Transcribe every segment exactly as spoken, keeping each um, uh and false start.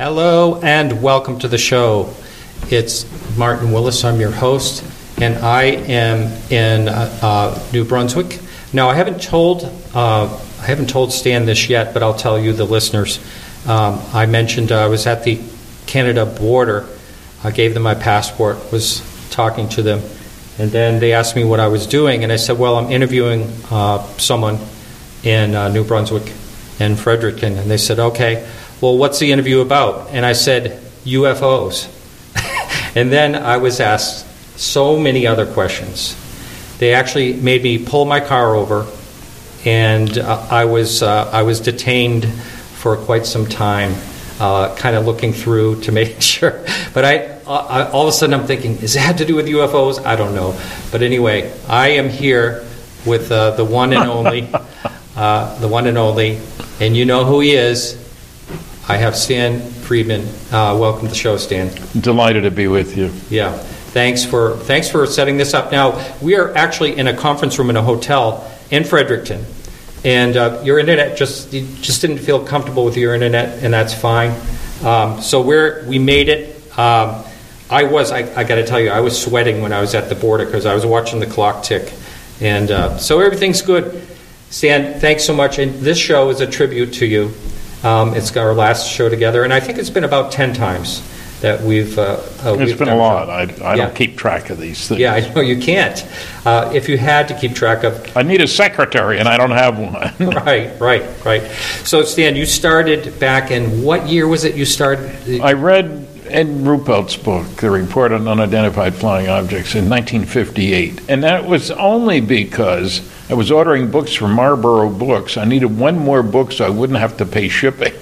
Hello and welcome to the show. It's Martin Willis. I'm your host, and I am in uh, uh, New Brunswick. Now, I haven't told uh, I haven't told Stan this yet, but I'll tell you, the listeners. Um, I mentioned uh, I was at the Canada border. I gave them my passport, was talking to them, and then they asked me what I was doing, and I said, well, I'm interviewing uh, someone in uh, New Brunswick and Fredericton, and they said, okay, well, what's the interview about? And I said, U F Os. And then I was asked so many other questions. They actually made me pull my car over, and uh, I was uh, I was detained for quite some time, uh, kind of looking through to make sure. But I, I all of a sudden I'm thinking, does it have to do with U F Os? I don't know. But anyway, I am here with uh, the one and only, uh, the one and only, and you know who he is. I have Stan Friedman. Uh, welcome to the show, Stan. Delighted to be with you. Yeah, thanks for thanks for setting this up. Now, we are actually in a conference room in a hotel in Fredericton, and uh, your internet just you just didn't feel comfortable with your internet, and that's fine. Um, so we're we made it. Um, I was I, I got to tell you, I was sweating when I was at the border because I was watching the clock tick, and uh, so everything's good. Stan, thanks so much. And this show is a tribute to you. Um, it's our last show together, and I think it's been about ten times that we've. Uh, uh, it's we've been done a lot. I, I yeah. don't keep track of these things. Yeah, I know you can't. Uh, if you had to keep track of, I need a secretary, and I don't have one. right, right, right. So, Stan, you started back in what year was it? You started. I read Ed Ruppelt's book, The Report on Unidentified Flying Objects, in nineteen fifty-eight, and that was only because I was ordering books from Marlboro Books. I needed one more book so I wouldn't have to pay shipping.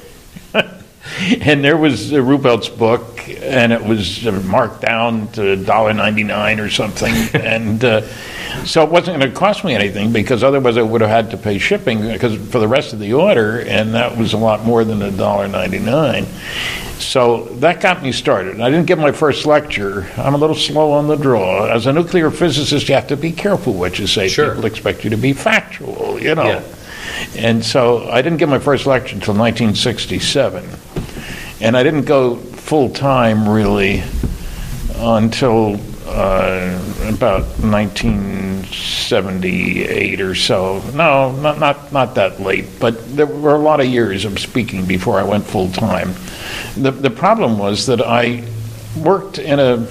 And there was uh, Ruppelt's book, and it was uh, marked down to one dollar ninety-nine or something. and uh, so it wasn't going to cost me anything, because otherwise I would have had to pay shipping because for the rest of the order, and that was a lot more than one dollar ninety-nine. So that got me started. I didn't get my first lecture. I'm a little slow on the draw. As a nuclear physicist, you have to be careful what you say. Sure. People expect you to be factual, you know. Yeah. And so I didn't get my first lecture until nineteen sixty-seven. And I didn't go full-time, really, until uh, about nineteen seventy-eight or so. No, not, not, not that late. But there were a lot of years of speaking before I went full-time. The, the problem was that I worked in a,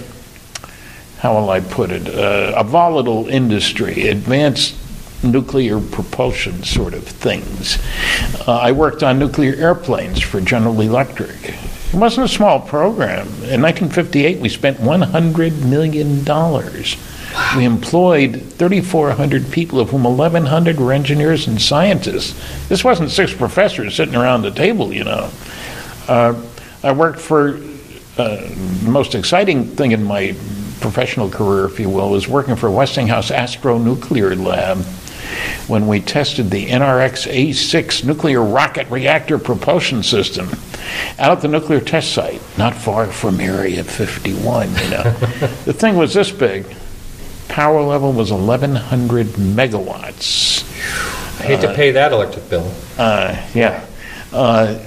how will I put it, uh, a volatile industry, advanced nuclear propulsion sort of things. Uh, I worked on nuclear airplanes for General Electric. It wasn't a small program. In nineteen fifty-eight, we spent one hundred million dollars. Wow. We employed three thousand four hundred people, of whom eleven hundred were engineers and scientists. This wasn't six professors sitting around the table, you know. Uh, I worked for, uh, the most exciting thing in my professional career, if you will, was working for Westinghouse Astronuclear Lab when we tested the N R X A six nuclear rocket reactor propulsion system out at the nuclear test site, not far from Area fifty-one, you know. The thing was this big. Power level was eleven hundred megawatts. I hate uh, to pay that electric bill. Uh, yeah. Uh,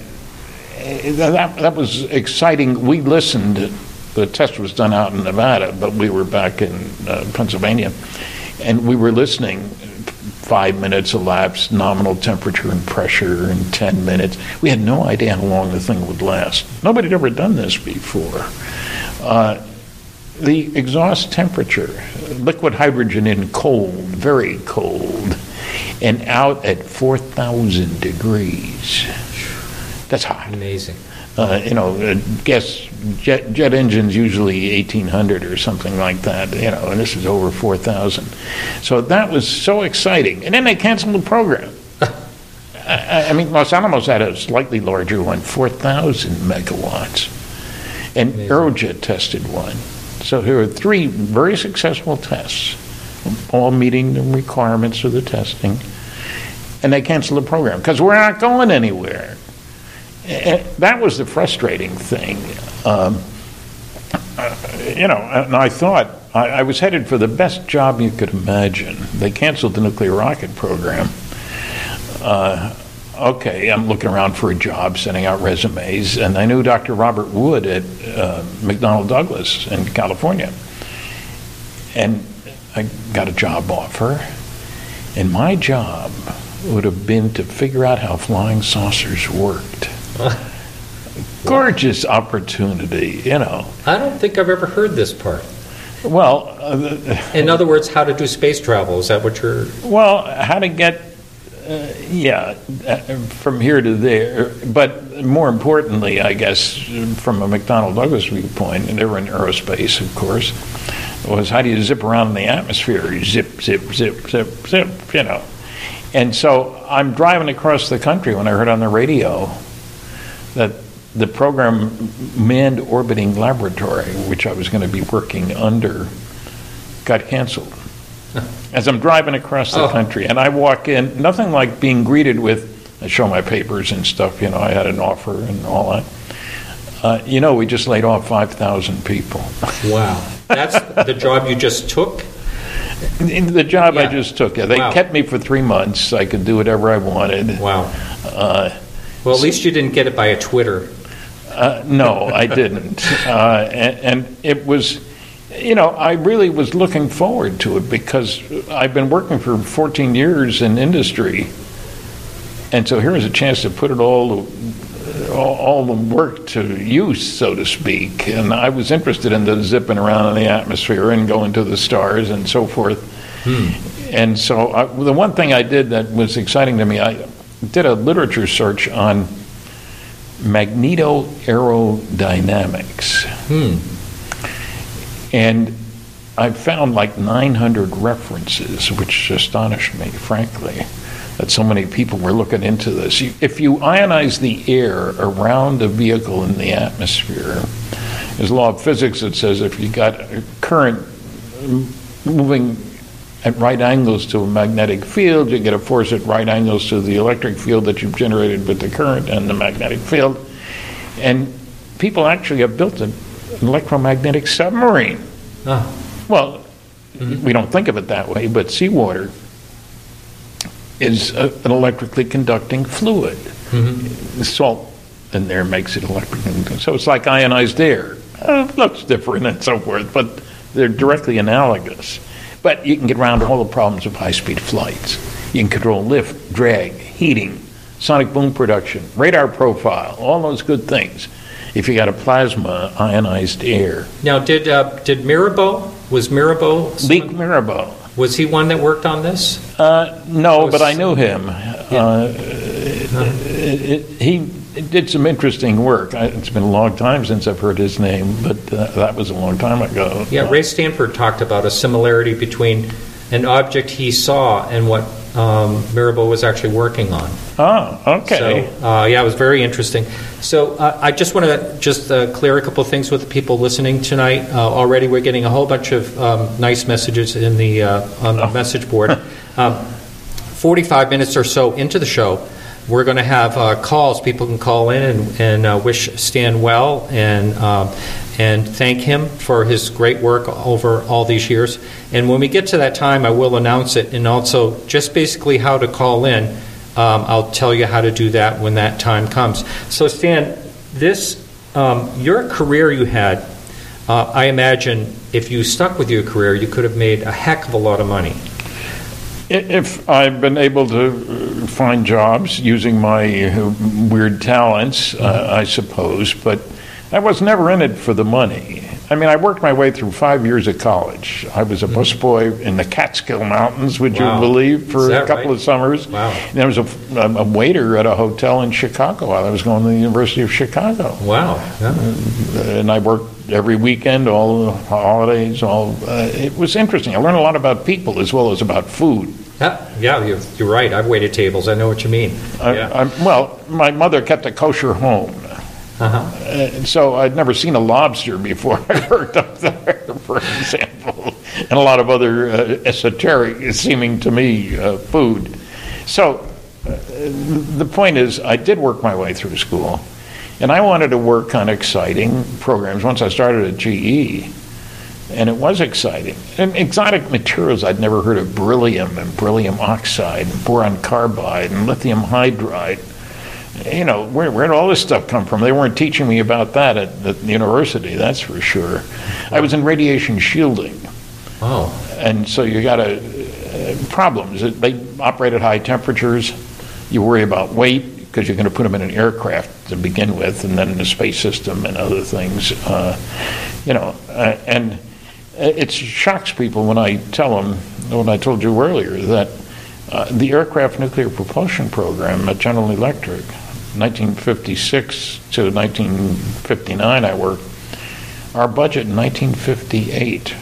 that, that was exciting. We listened. The test was done out in Nevada, but we were back in uh, Pennsylvania, and we were listening. Five minutes elapsed, nominal temperature and pressure in ten minutes. We had no idea how long the thing would last. Nobody had ever done this before. Uh, the exhaust temperature, liquid hydrogen in cold, very cold, and out at four thousand degrees. That's hot. Amazing. Uh, you know, uh, gas jet, jet engines usually eighteen hundred or something like that, you know, and this is over four thousand. So that was so exciting. And then they canceled the program. I, I mean, Los Alamos had a slightly larger one, four thousand megawatts. And Amazing. Aerojet tested one. So here were three very successful tests, all meeting the requirements of the testing. And they canceled the program because we're not going anywhere. And that was the frustrating thing. Um, uh, you know, and I thought I, I was headed for the best job you could imagine. They canceled the nuclear rocket program. Uh, okay, I'm looking around for a job, sending out resumes, and I knew Doctor Robert Wood at uh, McDonnell Douglas in California. And I got a job offer, and my job would have been to figure out how flying saucers worked. Gorgeous opportunity, you know. I don't think I've ever heard this part. Well, uh, in other words, how to do space travel. Is that what you're... Well, how to get, uh, yeah, uh, from here to there. But more importantly, I guess, from a McDonnell Douglas viewpoint, and they were in aerospace, of course, was how do you zip around in the atmosphere? You zip, zip, zip, zip, zip, you know. And so I'm driving across the country when I heard on the radio that the program Manned Orbiting Laboratory, which I was going to be working under, got canceled. As I'm driving across the oh. country, and I walk in, nothing like being greeted with, I show my papers and stuff, you know, I had an offer and all that. Uh, you know, we just laid off five thousand people. Wow. That's the job you just took? The job yeah. I just took. Yeah, they wow. kept me for three months. I could do whatever I wanted. Wow. Uh, well, at least you didn't get it by a Twitter. Uh, no, I didn't. Uh, and, and it was, you know, I really was looking forward to it because I've been working for fourteen years in industry. And so here was a chance to put it all, all, all the work to use, so to speak. And I was interested in the zipping around in the atmosphere and going to the stars and so forth. Hmm. And so I, the one thing I did that was exciting to me, I did a literature search on magnetoaerodynamics. Hmm. And I found like nine hundred references, which astonished me, frankly, that so many people were looking into this. If you ionize the air around a vehicle in the atmosphere, there's a law of physics that says if you got a current moving at right angles to a magnetic field, you get a force at right angles to the electric field that you've generated with the current and the magnetic field. And people actually have built an electromagnetic submarine. Ah. Well, mm-hmm. we don't think of it that way, but seawater is a, an electrically conducting fluid. Mm-hmm. The salt in there makes it electrically conducting. So it's like ionized air. Uh, it looks different and so forth, but they're directly analogous. But you can get around all the problems of high-speed flights. You can control lift, drag, heating, sonic boom production, radar profile, all those good things if you got a plasma ionized air. Now, did uh, did Mirabeau, was Mirabeau? Leek Mirabeau. Was he one that worked on this? Uh, no, was, but I knew him. Yeah. Uh, it, it, he did some interesting work. I, it's been a long time since I've heard his name, but uh, that was a long time ago. Yeah, Ray Stanford talked about a similarity between an object he saw and what um, Mirabeau was actually working on. Oh, okay. So, uh, yeah, it was very interesting. So uh, I just want to just uh, clear a couple of things with the people listening tonight. Uh, already we're getting a whole bunch of um, nice messages in the uh, on the oh. message board. um, forty-five minutes or so into the show, we're going to have uh, calls. People can call in and, and uh, wish Stan well and um, and thank him for his great work over all these years. And when we get to that time, I will announce it, and also just basically how to call in. Um, I'll tell you how to do that when that time comes. So, Stan, this um, your career you had, uh, I imagine if you stuck with your career, you could have made a heck of a lot of money. If I've been able to find jobs using my weird talents, mm-hmm. uh, I suppose, but I was never in it for the money. I mean, I worked my way through five years of college. I was a mm-hmm. busboy in the Catskill Mountains, would wow. you believe, for a couple right? of summers. Wow. And I was a, a waiter at a hotel in Chicago while I was going to the University of Chicago. Wow. Yeah. And I worked every weekend, all the holidays. All uh, it was interesting. I learned a lot about people as well as about food. Yeah, yeah, you're, you're right. I've waited tables. I know what you mean. I, yeah. I, well, my mother kept a kosher home. Uh-huh. Uh, so I'd never seen a lobster before I worked up there, for example, and a lot of other uh, esoteric, seeming to me, uh, food. So uh, the point is, I did work my way through school, and I wanted to work on exciting programs. Once I started at G E, And it was exciting. And exotic materials, I'd never heard of beryllium and beryllium oxide and boron carbide and lithium hydride. You know, where, where did all this stuff come from? They weren't teaching me about that at the university, that's for sure. I was in radiation shielding. Oh. And so you got a, uh, problems. They operate at high temperatures. You worry about weight because you're going to put them in an aircraft to begin with, and then in a space system and other things. Uh, you know, uh, and it shocks people when I tell them, what I told you earlier, that uh, the aircraft nuclear propulsion program at General Electric, nineteen fifty-six to nineteen fifty-nine I worked, our budget in nineteen fifty-eight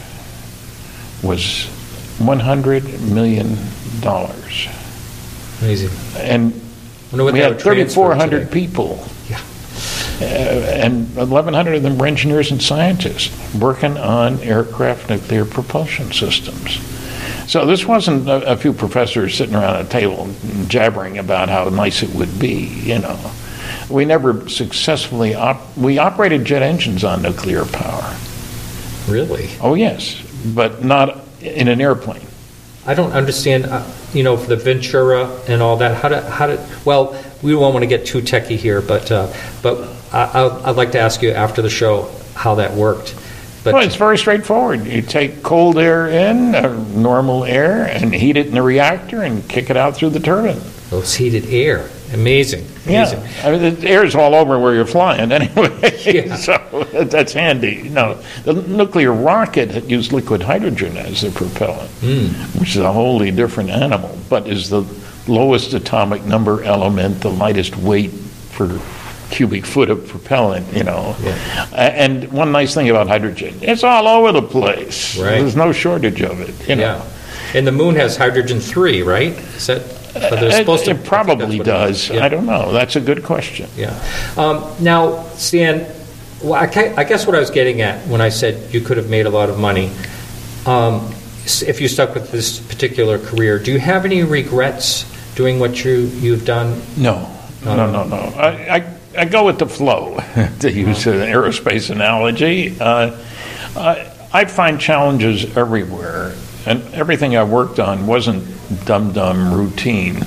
was one hundred million dollars. Amazing. And we had thirty-four hundred people. Yeah. Uh, and eleven hundred of them were engineers and scientists working on aircraft nuclear propulsion systems. So this wasn't a, a few professors sitting around a table jabbering about how nice it would be, you know. We never successfully, op- we operated jet engines on nuclear power. Really? Oh, yes, but not in an airplane. I don't understand, uh, you know, for the Ventura and all that, how to, how to, well, we don't want to get too techie here, but uh, but I, I'd like to ask you after the show how that worked. But well, it's very straightforward. You take cold air in, uh, normal air, and heat it in the reactor and kick it out through the turbine. Oh, it's heated air. Amazing. Amazing. Yeah, I mean, the air's all over where you're flying anyway, Yeah. so that's handy. No, the nuclear rocket used liquid hydrogen as the propellant, Mm. which is a wholly different animal, but is the lowest atomic number element, the lightest weight for cubic foot of propellant, you know. Yeah. A- And one nice thing about hydrogen, it's all over the place. Right. There's no shortage of it, you know. Yeah. And the moon has hydrogen three, right? Is that, uh, they're It, supposed to, it probably I think that's what it does. is. Yeah. I don't know. That's a good question. Yeah. Um, now, Stan, well, I, ca- I guess what I was getting at when I said you could have made a lot of money, um, s- if you stuck with this particular career, do you have any regrets doing what you, you've done? No, no, no, no. I, I, I go with the flow, to use an aerospace analogy. Uh, I, I find challenges everywhere, and everything I worked on wasn't dumb-dumb routine.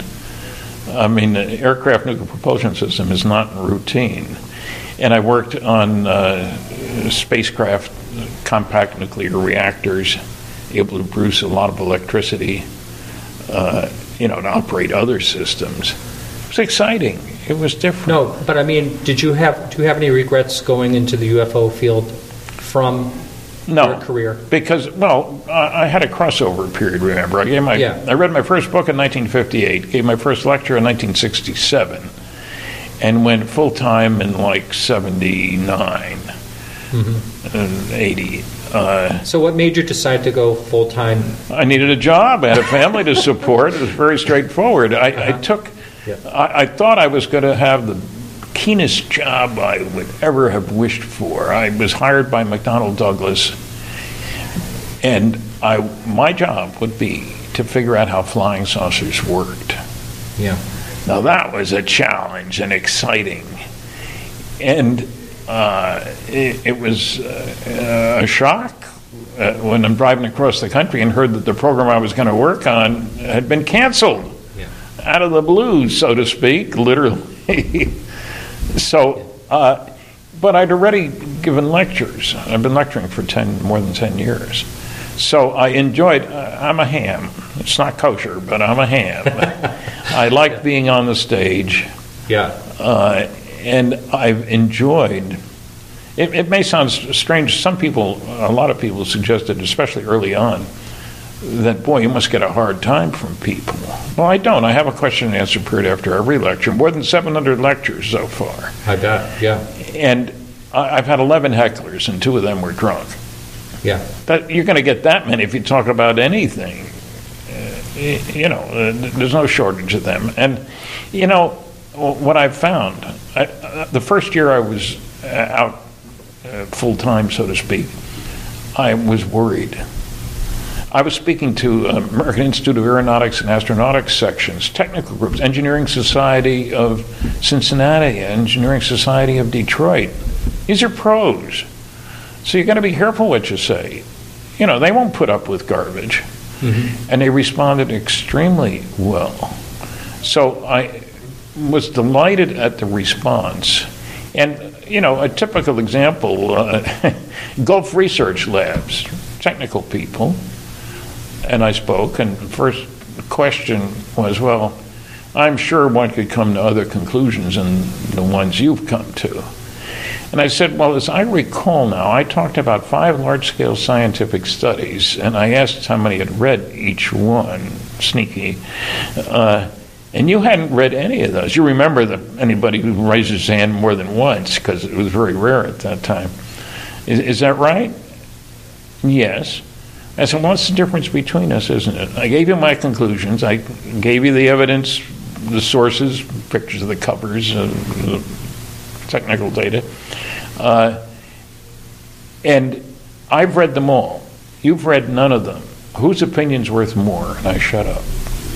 I mean, the aircraft nuclear propulsion system is not routine. And I worked on uh, spacecraft compact nuclear reactors, able to produce a lot of electricity, uh, you know, to operate other systems. It was exciting. It was different. No, but I mean, did you have, do you have any regrets going into the U F O field from No, your career? because, well, I I had a crossover period, remember. I gave my, Yeah. I read my first book in nineteen fifty-eight, gave my first lecture in nineteen sixty-seven, and went full-time in like seventy-nine and eighty. Uh, So what made you decide to go full-time? I needed a job. I had a family to support. It was very straightforward. I, I Uh-huh. took, Yeah. I, I thought I was going to have the keenest job I would ever have wished for. I was hired by McDonnell Douglas, and I, my job would be to figure out how flying saucers worked. Yeah. Now that was a challenge and exciting, and uh, it, it was uh, a shock uh, when I'm driving across the country and heard that the program I was going to work on had been canceled Yeah. out of the blue, so to speak, literally. so, uh, but I'd already given lectures. I've been lecturing for ten, more than ten years. So I enjoyed, uh, I'm a ham. It's not kosher, but I'm a ham. I like being on the stage, Yeah. uh, and I've enjoyed, it, it may sound s- strange, some people, a lot of people suggested, especially early on, that, boy, you must get a hard time from people. Well, I don't. I have a question and answer period after every lecture, more than seven hundred lectures so far. I bet. Yeah. And I- I've had eleven hecklers, and two of them were drunk. Yeah. That, you're going to get that many if you talk about anything. Uh, y- you know, uh, there's no shortage of them. And, you know, what I've found, I, uh, the first year I was uh, out uh, full-time, so to speak, I was worried. I was speaking to uh, American Institute of Aeronautics and Astronautics sections, technical groups, Engineering Society of Cincinnati, Engineering Society of Detroit. These are pros. So you've got to be careful what you say. you know, they won't put up with garbage. Mm-hmm. And they responded extremely well. So I was delighted at the response. And, you know, a typical example, uh, Gulf Research Labs, technical people, and I spoke, and the first question was, well, I'm sure one could come to other conclusions than the ones you've come to. And I said, well, as I recall now, I talked about five large-scale scientific studies, and I asked how many had read each one, sneaky, uh, and you hadn't read any of those. You remember that anybody who raised his hand more than once, because it was very rare at that time. Is, is that right? Yes. I said, well, what's the difference between us, isn't it? I gave you my conclusions. I gave you the evidence, the sources, pictures of the covers, uh, the technical data. Uh, and I've read them all. You've read none of them. Whose opinion's worth more? And I shut up.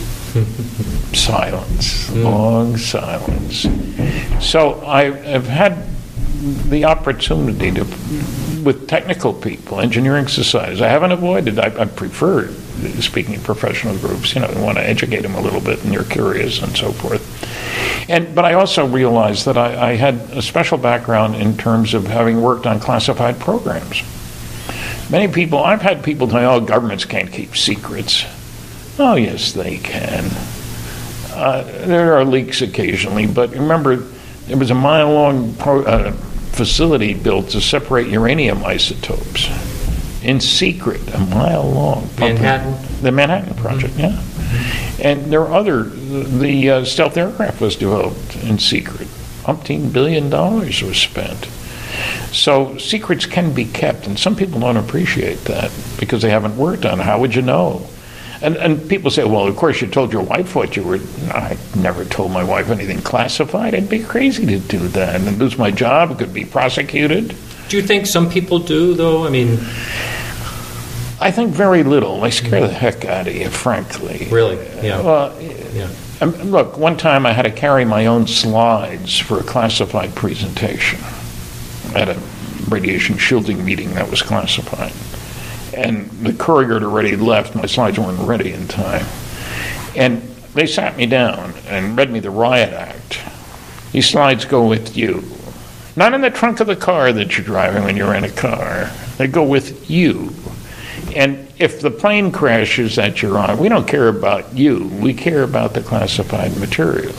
Silence. Mm. Long silence. So I have had the opportunity to, with technical people, engineering societies, I haven't avoided, I, I prefer speaking in professional groups, you know, you want to educate them a little bit and you're curious and so forth. And but I also realized that I, I had a special background in terms of having worked on classified programs. Many people, I've had people tell me, oh, governments can't keep secrets. Oh, yes, they can. Uh, there are leaks occasionally, but remember, there was a mile-long pro, uh, facility built to separate uranium isotopes in secret, a mile long. Manhattan? The Manhattan Project, mm-hmm. yeah. And there are other, the uh, stealth aircraft was developed in secret. Umpteen billion dollars was spent. So secrets can be kept, and some people don't appreciate that because they haven't worked on it. How would you know? And, and people say, well, of course you told your wife what you were. I never told my wife anything classified. I'd be crazy to do that and lose my job. It could be prosecuted. Do you think some people do, though? I mean... I think very little. They scare the heck out of you, frankly. Really? Yeah. Well, yeah. Um, look, one time I had to carry my own slides for a classified presentation at a radiation shielding meeting that was classified. And the courier had already left. My slides weren't ready in time. And they sat me down and read me the Riot Act. These slides go with you. Not in the trunk of the car that you're driving when you're in a car. They go with you. And if the plane crashes that you're on, we don't care about you. We care about the classified material.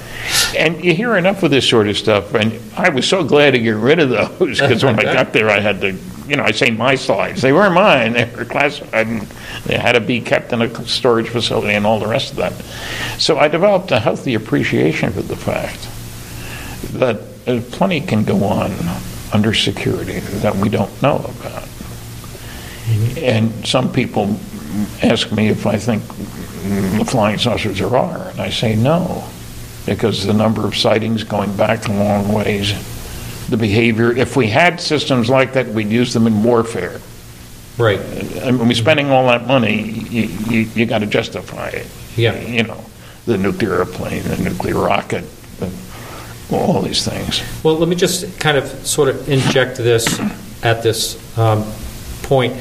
And you hear enough of this sort of stuff, and I was so glad to get rid of those, because when I got there I had to, you know, I say my slides. They weren't mine. They were classified, and they had to be kept in a storage facility and all the rest of that. So I developed a healthy appreciation for the fact that uh, plenty can go on under security that we don't know about. Mm-hmm. And some people ask me if I think the flying saucers are are, and I say no. Because the number of sightings going back a long ways, the behavior. If we had systems like that, we'd use them in warfare. Right. And when we're spending all that money, you, you, you got to justify it. Yeah. You know, the nuclear airplane, the nuclear rocket, the, all these things. Well, let me just kind of sort of inject this at this um, point.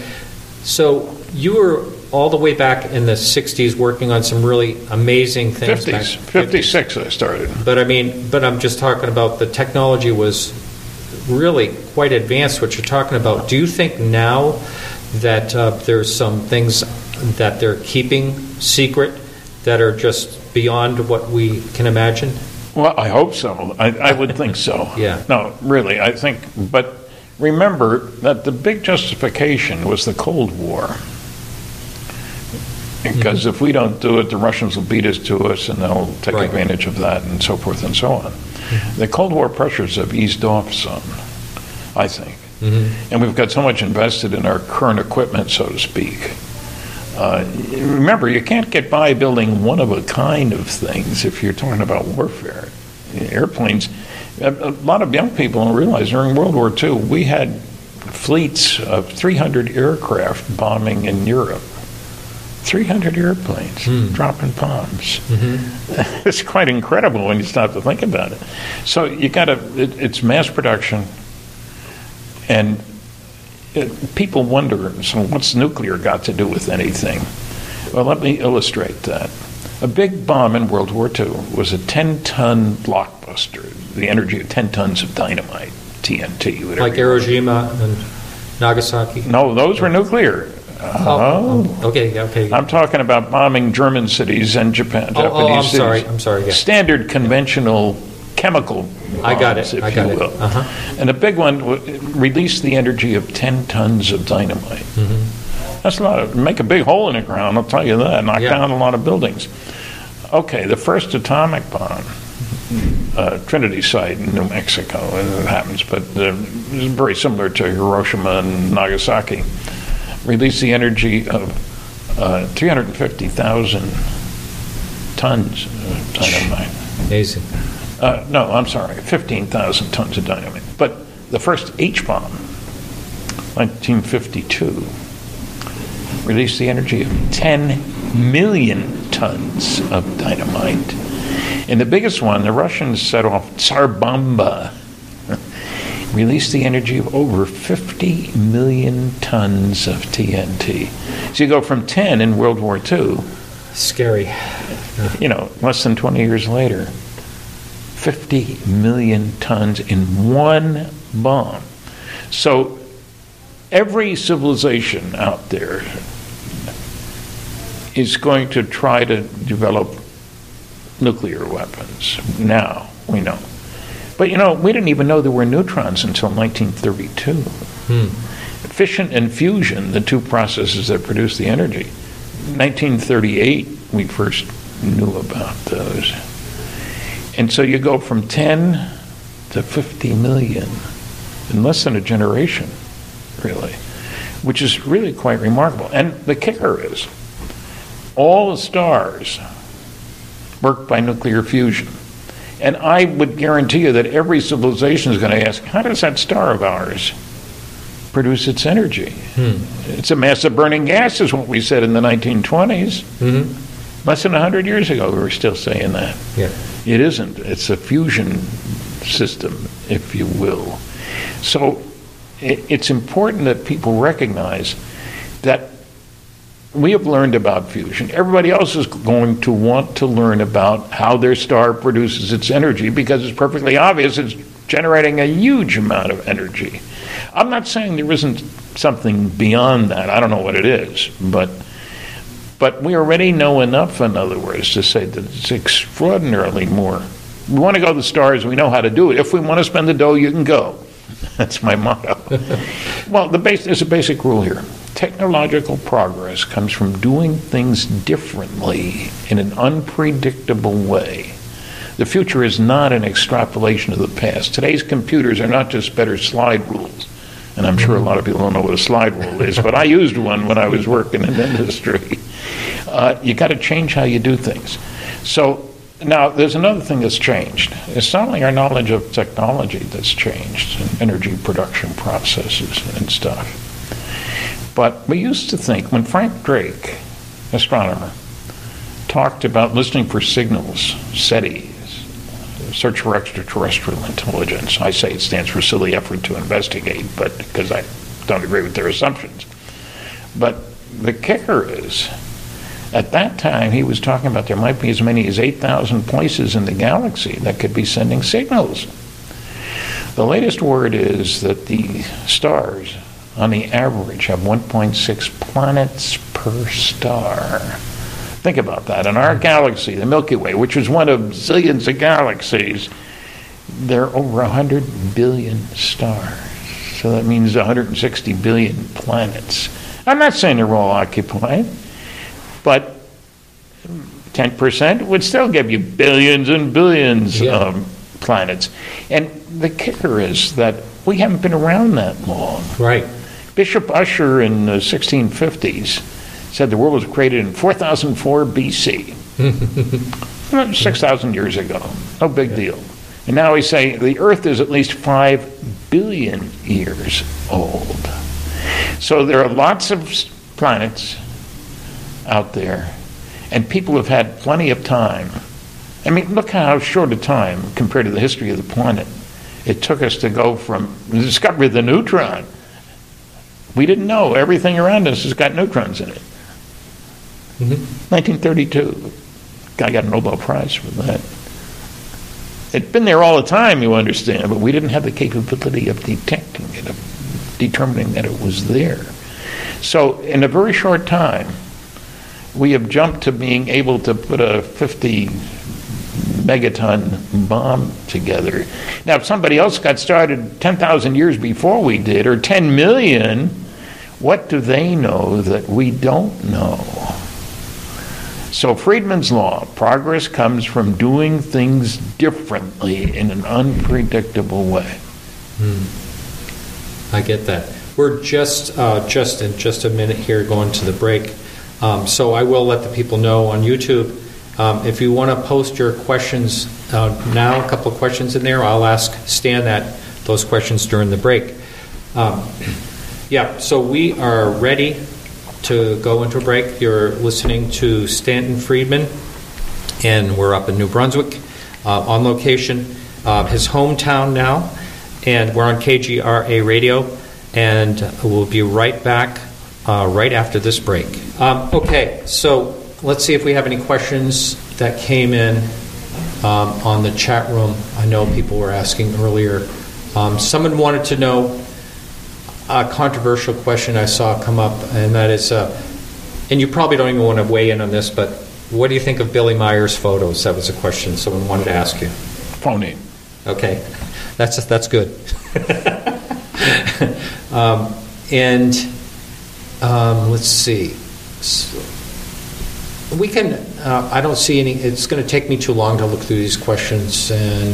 So you were all the way back in the sixties working on some really amazing things. fifties. fifty-six I started. But I mean, but I'm just talking about the technology was really quite advanced, what you're talking about. Do you think now that uh, there's some things that they're keeping secret that are just beyond what we can imagine? Well, I hope so. I, I would think so. Yeah. No, really, I think, but remember that the big justification was the Cold War. Because mm-hmm. if we don't do it, the Russians will beat us to us, and they'll take right. advantage of that, and so forth and so on. Mm-hmm. The Cold War pressures have eased off some, I think. Mm-hmm. And we've got so much invested in our current equipment, so to speak. Uh, remember, you can't get by building one-of-a-kind of things if you're talking about warfare. Airplanes, a, a lot of young people don't realize during World War Two, we had fleets of three hundred aircraft bombing in Europe. three hundred airplanes mm. dropping bombs. Mm-hmm. It's quite incredible when you stop to think about it. So you got to, it, it's mass production, and it, people wonder, so what's nuclear got to do with anything? Well, let me illustrate that. A big bomb in World War Two was a ten-ton blockbuster, the energy of ten tons of dynamite, T N T. Like Hiroshima and Nagasaki? No, those were nuclear. Oh, oh okay, okay. I'm talking about bombing German cities and Japan, oh, Japanese oh, I'm cities. sorry, I'm sorry. Yeah. Standard conventional chemical bombs, I got it, if I got you it. will. Uh-huh. And a big one w- released the energy of ten tons of dynamite. Mm-hmm. That's a lot of, make a big hole in the ground, I'll tell you that, knock yeah. down a lot of buildings. Okay, the first atomic bomb, uh, Trinity site in New Mexico, it happens, but uh, it's very similar to Hiroshima and Nagasaki, released the energy of uh, three hundred fifty thousand tons of dynamite. Amazing. Uh, no, I'm sorry, fifteen thousand tons of dynamite. But the first H-bomb, nineteen fifty-two, released the energy of ten million tons of dynamite. And the biggest one, the Russians set off Tsar Bomba, released the energy of over fifty million tons of T N T. So you go from ten in World War Two, scary, you know, less than twenty years later, fifty million tons in one bomb. So every civilization out there is going to try to develop nuclear weapons. Now, we know. But, you know, we didn't even know there were neutrons until nineteen thirty-two. Hmm. Fission and fusion, the two processes that produce the energy. nineteen thirty-eight, we first knew about those. And so you go from ten to fifty million in less than a generation, really, which is really quite remarkable. And the kicker is, all the stars work by nuclear fusion. And I would guarantee you that every civilization is going to ask, how does that star of ours produce its energy? Hmm. It's a mass of burning gas, is what we said in the nineteen twenties. Mm-hmm. Less than one hundred years ago, we were still saying that. Yeah. It isn't. It's a fusion system, if you will. So it, it's important that people recognize that we have learned about fusion. Everybody else is going to want to learn about how their star produces its energy because it's perfectly obvious it's generating a huge amount of energy. I'm not saying there isn't something beyond that. I don't know what it is, but but we already know enough, in other words, to say that it's extraordinarily more. We want to go to the stars, we know how to do it. If we want to spend the dough, you can go. That's my motto. Well, the base, there's a basic rule here. Technological progress comes from doing things differently in an unpredictable way. The future is not an extrapolation of the past. Today's computers are not just better slide rules, and I'm sure a lot of people don't know what a slide rule is, but I used one when I was working in industry. Uh, you got to change how you do things. So now there's another thing that's changed. It's not only our knowledge of technology that's changed, and energy production processes and stuff. But we used to think, when Frank Drake, astronomer, talked about listening for signals, SETI, Search for Extraterrestrial Intelligence. I say it stands for Silly Effort to Investigate, but because I don't agree with their assumptions. But the kicker is, at that time, he was talking about there might be as many as eight thousand places in the galaxy that could be sending signals. The latest word is that the stars, on the average, have one point six planets per star. Think about that. In our galaxy, the Milky Way, which is one of zillions of galaxies, there are over one hundred billion stars. So that means one hundred sixty billion planets. I'm not saying they're all occupied, but ten percent would still give you billions and billions yeah. of planets. And the kicker is that we haven't been around that long. Right. Bishop Ussher in the sixteen fifties said the world was created in four thousand four B C six thousand years ago. No big yeah. deal. And now we say the Earth is at least five billion years old. So there are lots of planets out there, and people have had plenty of time. I mean, look how short a time compared to the history of the planet it took us to go from the discovery of the neutron. We didn't know. Everything around us has got neutrons in it. Mm-hmm. nineteen thirty-two. Guy got a Nobel Prize for that. It'd been there all the time, you understand, but we didn't have the capability of detecting it, of determining that it was there. So in a very short time, we have jumped to being able to put a fifty megaton bomb together. Now, if somebody else got started ten thousand years before we did, or ten million, what do they know that we don't know? So Friedman's law, progress comes from doing things differently in an unpredictable way. Hmm. I get that. We're just uh, just in just a minute here going to the break. Um, so I will let the people know on YouTube. Um, if you want to post your questions uh, now, a couple of questions in there, I'll ask Stan that those questions during the break. Um, yeah, so we are ready to go into a break. You're listening to Stanton Friedman, and we're up in New Brunswick uh, on location, uh, his hometown now, and we're on K G R A Radio, and we'll be right back uh, right after this break. Um, okay, so let's see if we have any questions that came in um, on the chat room. I know people were asking earlier. Um, someone wanted to know a controversial question I saw come up, and that is, uh, and you probably don't even want to weigh in on this, but what do you think of Billy Meyer's photos? That was a question someone wanted to ask you. Phony. Okay, that's that's good. um, and um, let's see. So we can. Uh, I don't see any. It's going to take me too long to look through these questions, and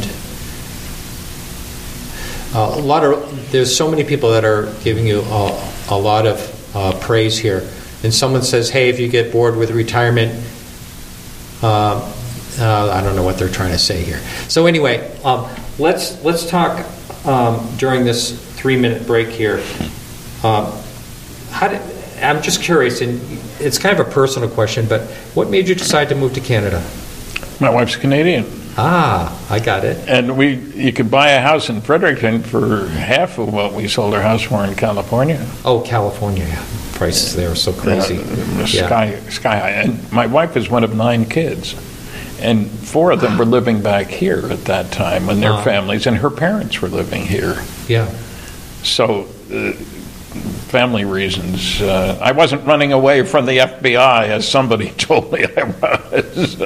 uh, a lot of. There's so many people that are giving you a, a lot of uh, praise here, and someone says, "Hey, if you get bored with retirement." Uh, uh, I don't know what they're trying to say here. So anyway, um, let's let's talk um, during this three-minute break here. Um, how did, I'm just curious, and it's kind of a personal question, but what made you decide to move to Canada? My wife's Canadian. Ah, I got it. And we, you could buy a house in Fredericton for half of what we sold our house for in California. Oh, California, yeah. Prices there are so crazy. Uh, sky, yeah. sky high. And my wife is one of nine kids. And four of them were living back here at that time, and their uh, families, and her parents were living here. Yeah. So, uh, family reasons. Uh, I wasn't running away from the F B I, as somebody told me I was.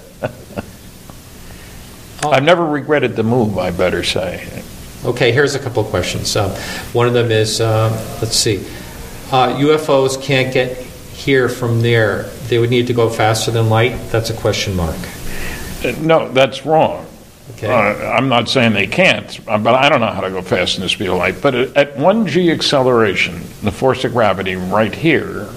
oh. I've never regretted the move, I better say. Okay, here's a couple of questions. Uh, one of them is, uh, let's see, uh, U F Os can't get here from there. They would need to go faster than light? That's a question mark. No, that's wrong. Okay. Uh, I'm not saying they can't, but I don't know how to go fast in the speed of light. But at one G acceleration, the force of gravity right here,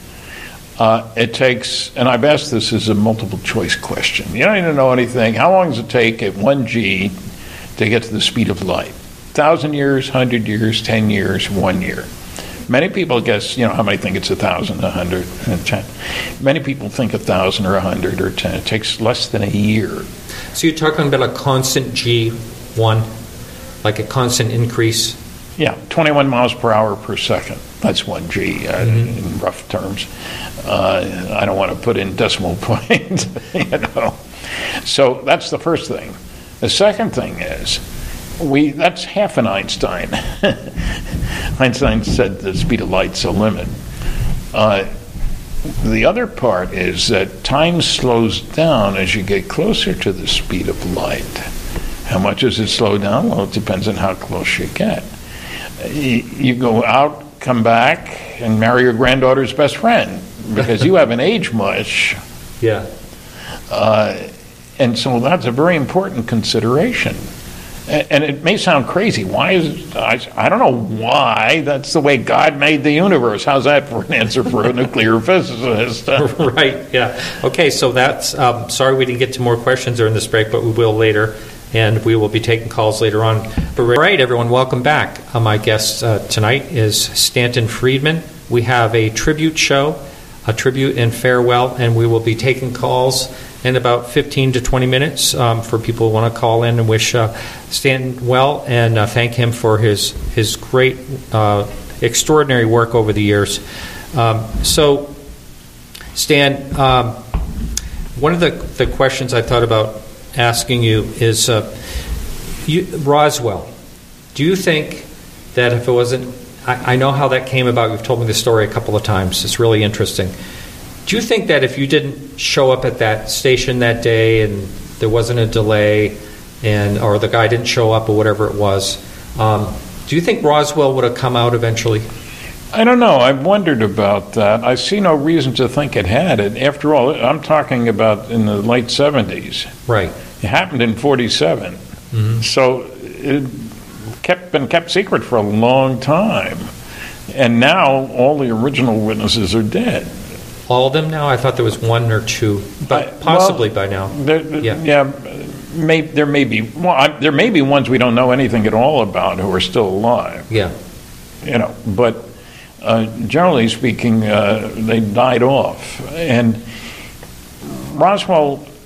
uh, it takes, and I've asked this as a multiple choice question. You don't even know anything. How long does it take at one G to get to the speed of light? one thousand years, one hundred years, ten years, one year. Many people guess, you know, how many think it's one thousand, one hundred, and ten. Many people think one thousand or one hundred or ten. It takes less than a year. So you're talking about a constant G one, like a constant increase? Yeah, twenty-one miles per hour per second. That's one G uh, mm-hmm. in rough terms. Uh, I don't want to put in decimal points, you know. So that's the first thing. The second thing is, We that's half an Einstein. Einstein said the speed of light's a limit. Uh, the other part is that time slows down as you get closer to the speed of light. How much does it slow down? Well, it depends on how close you get. You, you go out, come back, and marry your granddaughter's best friend because you haven't aged much. Yeah. Uh, and so that's a very important consideration. And it may sound crazy. Why is I, I don't know why. That's the way God made the universe. How's that for an answer for a nuclear physicist? Right. Yeah. Okay. So that's. Um, sorry, we didn't get to more questions during this break, but we will later, and we will be taking calls later on. But right, everyone, welcome back. Uh, my guest uh, tonight is Stanton Friedman. We have a tribute show, a tribute and farewell, and we will be taking calls in about fifteen to twenty minutes um, for people who want to call in and wish uh, Stanton well and uh, thank him for his his great uh, extraordinary work over the years. Um, so, Stan, um, one of the, the questions I thought about asking you is uh, you, Roswell. Do you think that if it wasn't, I, I know how that came about. You've told me the story a couple of times. It's really interesting. Do you think that if you didn't show up at that station that day and there wasn't a delay, and or the guy didn't show up or whatever it was, um, do you think Roswell would have come out eventually? I don't know. I've wondered about that. I see no reason to think it had. And after all, I'm talking about in the late seventies. Right. It happened in forty-seven. Mm-hmm. So it kept been kept secret for a long time. And now all the original witnesses are dead. All of them now? I thought there was one or two, but I, possibly well, by now. There, yeah. yeah may, there may be. Well, I, there may be ones we don't know anything at all about who are still alive. Yeah. You know, but uh, generally speaking, uh, they died off. And Roswell,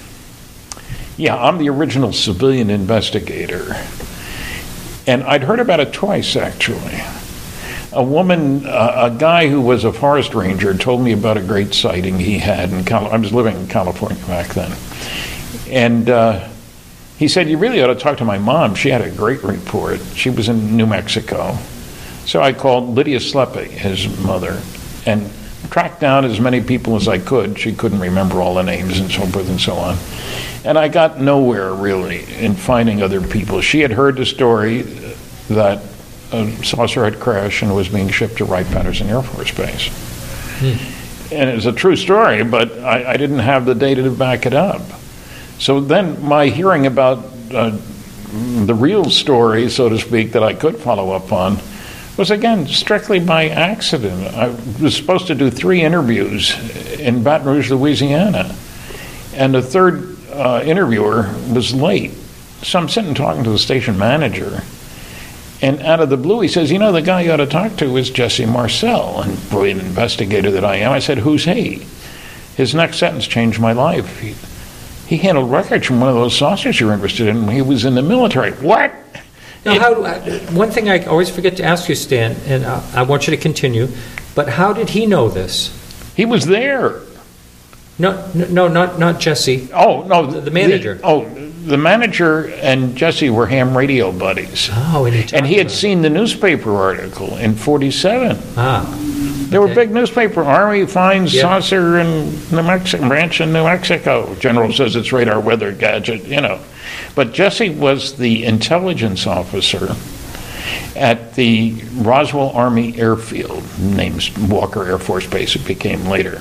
yeah, I'm the original civilian investigator, and I'd heard about it twice actually. A woman, uh, a guy who was a forest ranger told me about a great sighting he had in Cal- I was living in California back then. And uh, he said, you really ought to talk to my mom. She had a great report. She was in New Mexico. So I called Lydia Slepe, his mother, and tracked down as many people as I could. She couldn't remember all the names and so forth and so on. And I got nowhere, really, in finding other people. She had heard the story that a saucer had crashed and was being shipped to Wright-Patterson Air Force Base. Hmm. And it's a true story, but I, I didn't have the data to back it up. So then my hearing about uh, the real story, so to speak, that I could follow up on was, again, strictly by accident. I was supposed to do three interviews in Baton Rouge, Louisiana, and the third uh, interviewer was late. So I'm sitting talking to the station manager, and out of the blue, he says, you know, the guy you ought to talk to is Jesse Marcel. And boy, an investigator that I am, I said, who's he? His next sentence changed my life. He, he handled records from one of those saucers you're interested in when he was in the military. What? Now, how, one thing I always forget to ask you, Stan, and I, I want you to continue, but how did he know this? He was there. No, no, not not Jesse. Oh, no. The, the manager. The, oh, the manager and Jesse were ham radio buddies. Oh, and he, and he had seen the newspaper article in forty-seven. Ah. There okay. were big newspaper. Army finds yeah. saucer in New Mexico, branch in New Mexico. General says it's radar weather gadget, you know. But Jesse was the intelligence officer at the Roswell Army Airfield, named Walker Air Force Base, it became later.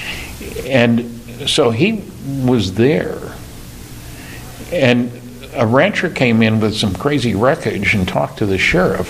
And so he was there. And a rancher came in with some crazy wreckage and talked to the sheriff.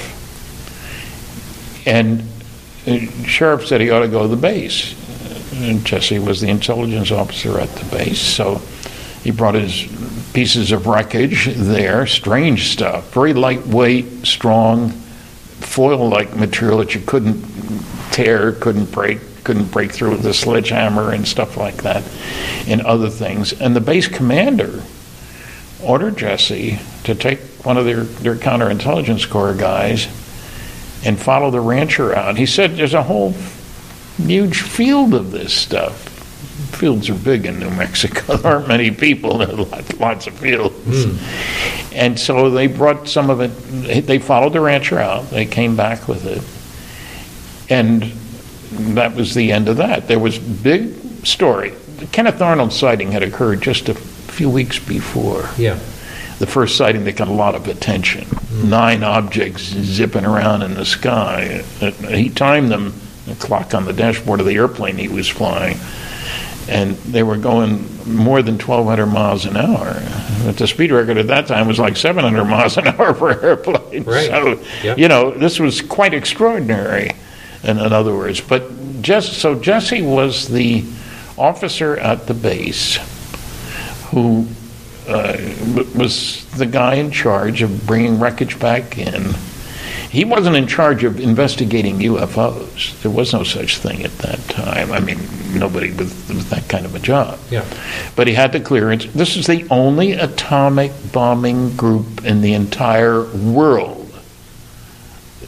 And the sheriff said he ought to go to the base. And Jesse was the intelligence officer at the base, so he brought his pieces of wreckage there, strange stuff, very lightweight, strong, foil-like material that you couldn't tear, couldn't break, couldn't break through with a sledgehammer and stuff like that, and other things. And the base commander ordered Jesse to take one of their, their counterintelligence corps guys and follow the rancher out. He said there's a whole huge field of this stuff. Fields are big in New Mexico. There aren't many people. There are lots, lots of fields. Mm. And so they brought some of it. They followed the rancher out. They came back with it. And that was the end of that. There was big story. The Kenneth Arnold sighting had occurred just a few weeks before. Yeah. The first sighting that got a lot of attention. Mm. Nine objects zipping around in the sky. He timed them, the clock on the dashboard of the airplane he was flying. And they were going more than twelve hundred miles an hour. But the speed record at that time was like seven hundred miles an hour for airplanes. Right. So, yep. you know, this was quite extraordinary, in, in other words. But just, so Jesse was the officer at the base who uh, was the guy in charge of bringing wreckage back in. He wasn't in charge of investigating U F Os. There was no such thing at that time. I mean, nobody with, with that kind of a job. Yeah. But he had the clearance. This is the only atomic bombing group in the entire world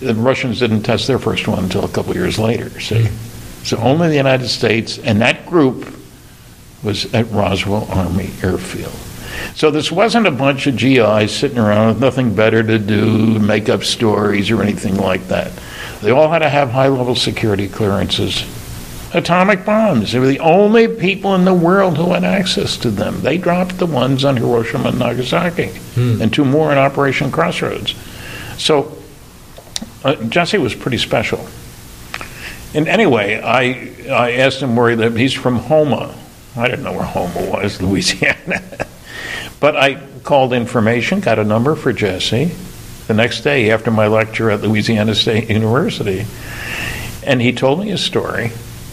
the Russians didn't test their first one until a couple of years later, see? So only the United States, and that group was at Roswell Army Airfield. So this wasn't a bunch of G Is sitting around with nothing better to do, make up stories or anything like that. They all had to have high-level security clearances. Atomic bombs. They were the only people in the world who had access to them. They dropped the ones on Hiroshima and Nagasaki, hmm. and two more in Operation Crossroads. So uh, Jesse was pretty special. And anyway, I I asked him where he lived. He's from Houma. I didn't know where Houma was, Louisiana. But I called information, got a number for Jesse the next day after my lecture at Louisiana State University. And he told me his story.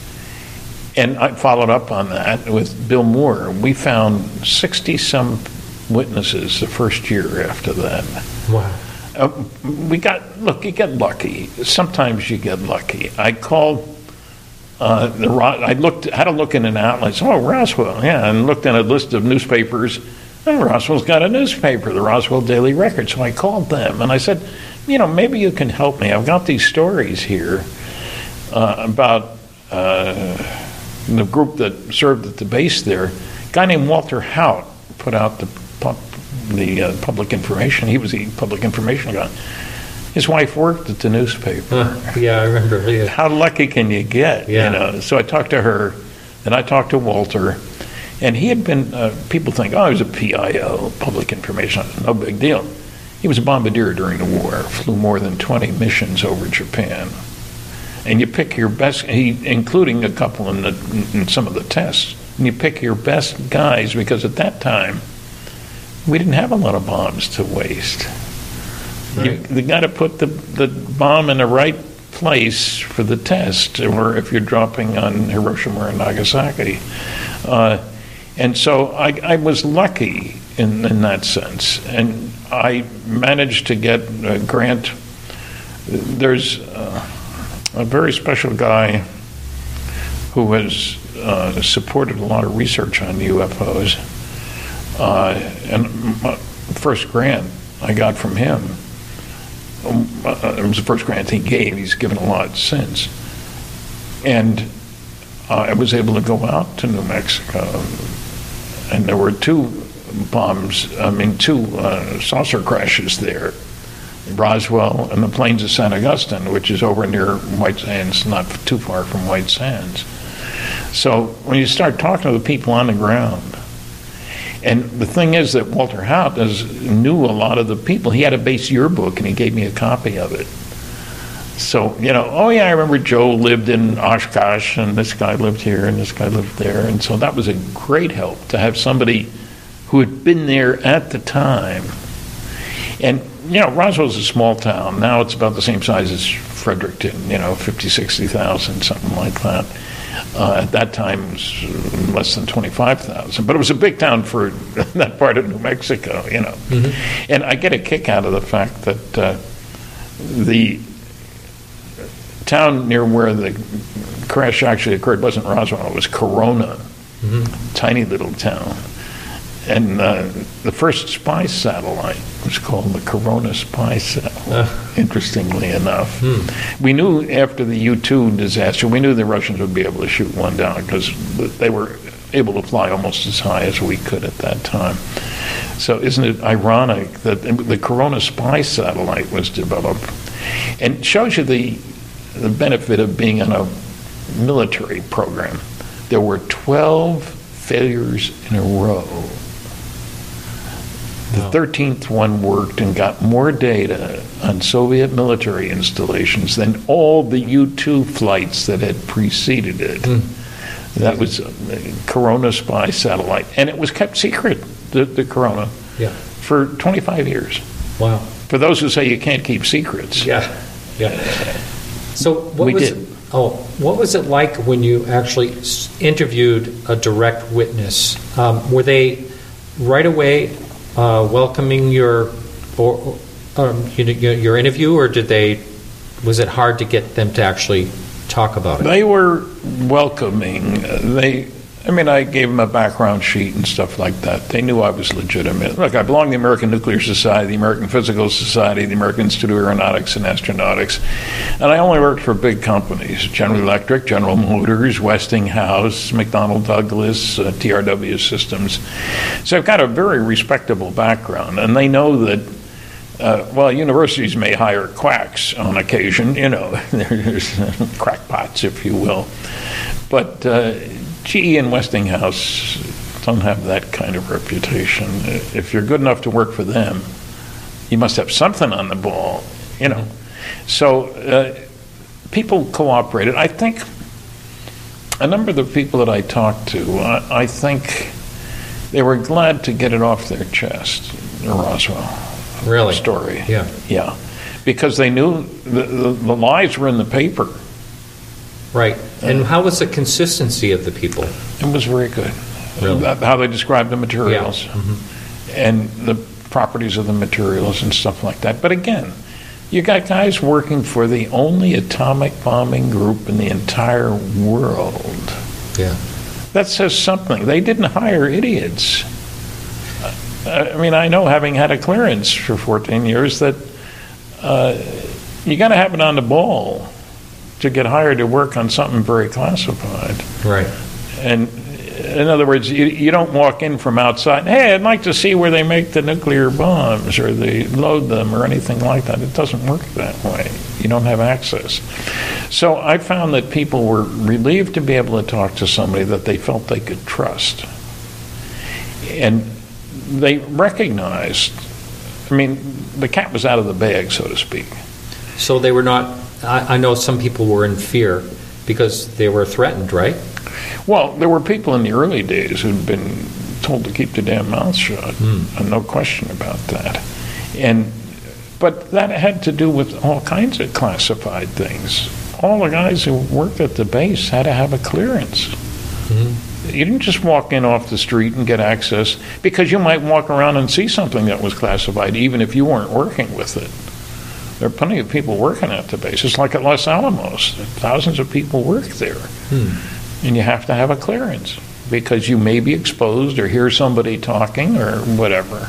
And I followed up on that with Bill Moore. We found sixty-some witnesses the first year after that. Wow. Uh, we got, look, you get lucky. Sometimes you get lucky. I called, uh, the I looked, had a look in an outlet. Oh, Roswell, yeah, and looked at a list of newspapers. Oh, Roswell's got a newspaper, the Roswell Daily Record. So I called them and I said, you know, maybe you can help me. I've got these stories here uh, about uh, the group that served at the base there. A guy named Walter Haut put out the pub, the uh, public information. He was the public information guy. His wife worked at the newspaper. Uh, yeah, I remember. Yeah. How lucky can you get? Yeah. You know. So I talked to her, and I talked to Walter, and he had been. Uh, people think, oh, he was a P I O, public information. No big deal. He was a bombardier during the war. Flew more than twenty missions over Japan. And you pick your best, he, including a couple in, the, in some of the tests, and you pick your best guys because at that time, we didn't have a lot of bombs to waste. Right. You, they got to put the, the bomb in the right place for the test, or if you're dropping on Hiroshima or Nagasaki. Uh, and so I, I was lucky in, in that sense. And I managed to get a grant. There's uh, a very special guy who has uh, supported a lot of research on U F Os. Uh, and my first grant I got from him, um, uh, it was the first grant he gave. He's given a lot since. And uh, I was able to go out to New Mexico. And there were two bombs, I mean, two uh, saucer crashes there. Roswell and the plains of Saint Augustine, which is over near White Sands, not too far from White Sands. So when you start talking to the people on the ground, and the thing is that Walter Haut is, knew a lot of the people. He had a base yearbook, and he gave me a copy of it. So, you know, oh yeah, I remember Joe lived in Oshkosh, and this guy lived here, and this guy lived there. And so that was a great help to have somebody who had been there at the time. And, you know, Roswell's a small town. Now it's about the same size as Fredericton, you know, fifty, sixty thousand, something like that. Uh, at that time, it was less than twenty-five thousand. But it was a big town for that part of New Mexico, you know. Mm-hmm. And I get a kick out of the fact that uh, the town near where the crash actually occurred wasn't Roswell, it was Corona, mm-hmm. tiny little town. And uh, the first spy satellite was called the Corona Spy Satellite, uh. interestingly enough. Hmm. We knew after the U two disaster, we knew the Russians would be able to shoot one down because they were able to fly almost as high as we could at that time. So isn't it ironic that the Corona Spy Satellite was developed? And it shows you the, the benefit of being on a military program. There were twelve failures in a row. The thirteenth one worked and got more data on Soviet military installations than all the U two flights that had preceded it. Mm. That was the Corona Spy Satellite. And it was kept secret, the, the Corona, yeah. for twenty-five years. Wow. For those who say you can't keep secrets. Yeah, yeah. So what we was did. It, oh, what was it like when you actually interviewed a direct witness? Um, were they right away Uh, welcoming your or um, you know, your interview, or did they? Was it hard to get them to actually talk about it? They were welcoming. They I mean, I gave them a background sheet and stuff like that. They knew I was legitimate. Look, I belong to the American Nuclear Society, the American Physical Society, the American Institute of Aeronautics and Astronautics, and I only worked for big companies: General Electric, General Motors, Westinghouse, McDonnell Douglas, uh, T R W Systems. So I've got a very respectable background, and they know that. Uh, well, universities may hire quacks on occasion, you know, there's crackpots, if you will, but. Uh, G E and Westinghouse don't have that kind of reputation. If you're good enough to work for them, you must have something on the ball, you know. So uh, people cooperated. I think a number of the people that I talked to, I, I think they were glad to get it off their chest, the Roswell really? story. Yeah. Yeah. Because they knew the, the, the lies were in the paper. Right. And how was the consistency of the people? It was very good. Really? How they described the materials Yeah. Mm-hmm. and the properties of the materials and stuff like that. But again, you got guys working for the only atomic bombing group in the entire world. Yeah. That says something. They didn't hire idiots. I mean, I know, having had a clearance for fourteen years, that uh, you got to have it on the ball to get hired to work on something very classified. Right. And in other words, you, you don't walk in from outside, hey, I'd like to see where they make the nuclear bombs or they load them or anything like that. It doesn't work that way. You don't have access. So I found that people were relieved to be able to talk to somebody that they felt they could trust. And they recognized, I mean, the cat was out of the bag, so to speak. So they were not, I, I know some people were in fear because they were threatened, right? Well, there were people in the early days who'd been told to keep their damn mouths shut, Mm. and no question about that. And but that had to do with all kinds of classified things. All the guys who worked at the base had to have a clearance. Mm-hmm. You didn't just walk in off the street and get access, because you might walk around and see something that was classified, even if you weren't working with it. There are plenty of people working at the base. It's like at Los Alamos. Thousands of people work there. Hmm. And you have to have a clearance because you may be exposed or hear somebody talking or whatever.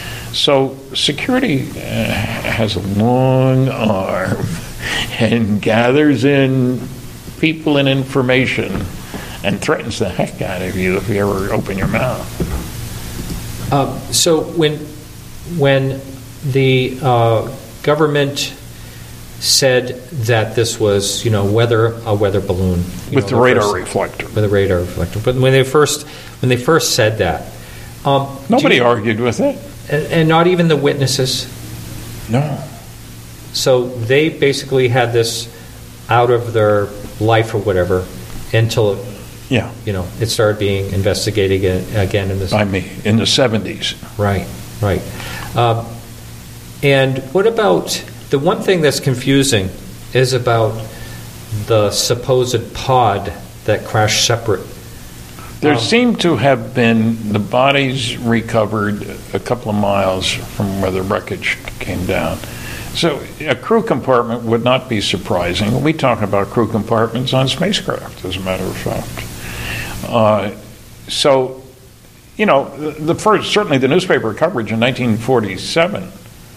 So security uh, has a long arm and gathers in people and information and threatens the heck out of you if you ever open your mouth. Uh, so when when the uh, government said that this was, you know, weather a weather balloon you With know, the radar first, reflector. with a radar reflector, but when they first when they first said that, um, Nobody you, argued with it. and, and not even the witnesses. No. So they basically had this out of their life or whatever until, Yeah. you know, it started being investigated again, again in this. I mean, in the seventies. Right, right. Um, and what about the one thing that's confusing is about the supposed pod that crashed separate. There Um, seemed to have been the bodies recovered a couple of miles from where the wreckage came down. So a crew compartment would not be surprising. We talk about crew compartments on spacecraft, as a matter of fact. Uh, so, you know, the first, certainly the newspaper coverage in nineteen forty-seven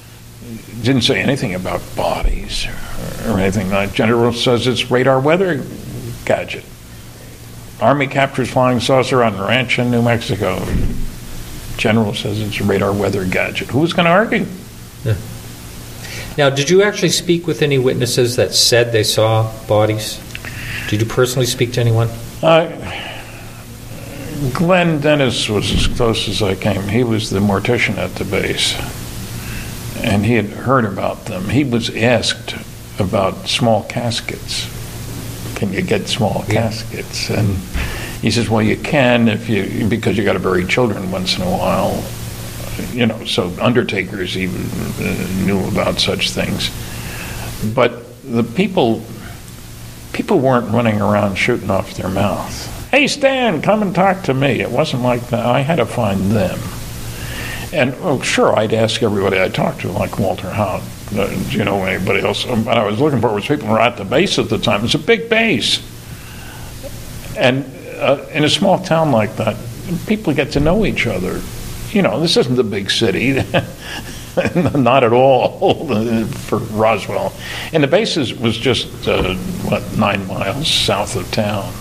didn't say anything about bodies or, or anything. Like General says it's radar weather gadget. Army captures flying saucer on ranch in New Mexico. General says it's a radar weather gadget. Who's going to argue? Yeah. Now, did you actually speak with any witnesses that said they saw bodies? Did you personally speak to anyone? Uh, Glenn Dennis was as close as I came. He was the mortician at the base, and he had heard about them. He was asked about small caskets. Can you get small Yeah. caskets? And he says, well, you can if you because you got to bury children once in a while. You know, so undertakers even uh, knew about such things. But the people, people weren't running around shooting off their mouth. Hey, Stan, come and talk to me. It wasn't like that. I had to find them. And, oh, sure, I'd ask everybody I talked to, like Walter Hout, uh, do you know anybody else? What I was looking for was people who were at the base at the time. It was a big base. And uh, in a small town like that, people get to know each other. You know, this isn't a big city. Not at all for Roswell. And the base is, was just, uh, what, nine miles south of town.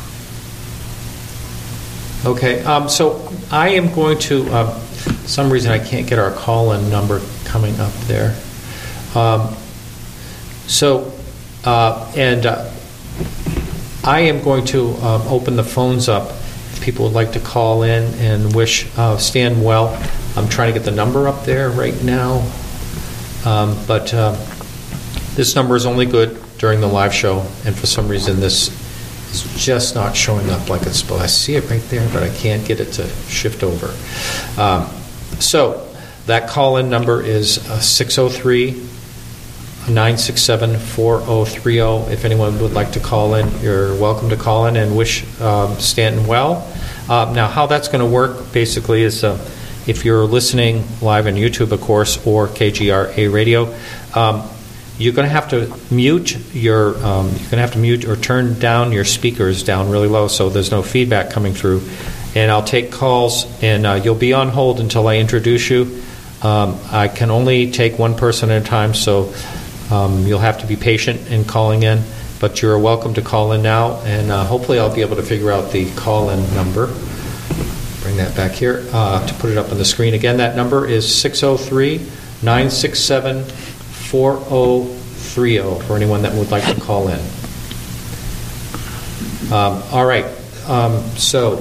Okay, um, so I am going to, uh, for some reason I can't get our call-in number coming up there. Um, so, uh, and uh, I am going to uh, open the phones up if people would like to call in and wish uh, Stan well. I'm trying to get the number up there right now, um, but uh, this number is only good during the live show, and for some reason this is just not showing up like it's supposed. I see it right there, but I can't get it to shift over. Um, so that call-in number is uh, six oh three, nine six seven, four oh three oh. If anyone would like to call in, you're welcome to call in and wish um, Stanton well. Uh, now, how that's going to work basically is uh, if you're listening live on YouTube, of course, or K G R A radio, um, you're going to have to mute your um, you're going to have to mute or turn down your speakers down really low so there's no feedback coming through. And I'll take calls, and uh, you'll be on hold until I introduce you. Um, I can only take one person at a time, so um, you'll have to be patient in calling in. But you're welcome to call in now, and uh, hopefully I'll be able to figure out the call-in number. Bring that back here uh, to put it up on the screen again. That number is six oh three, nine six seven, four oh three oh for anyone that would like to call in. Um, all right. Um, so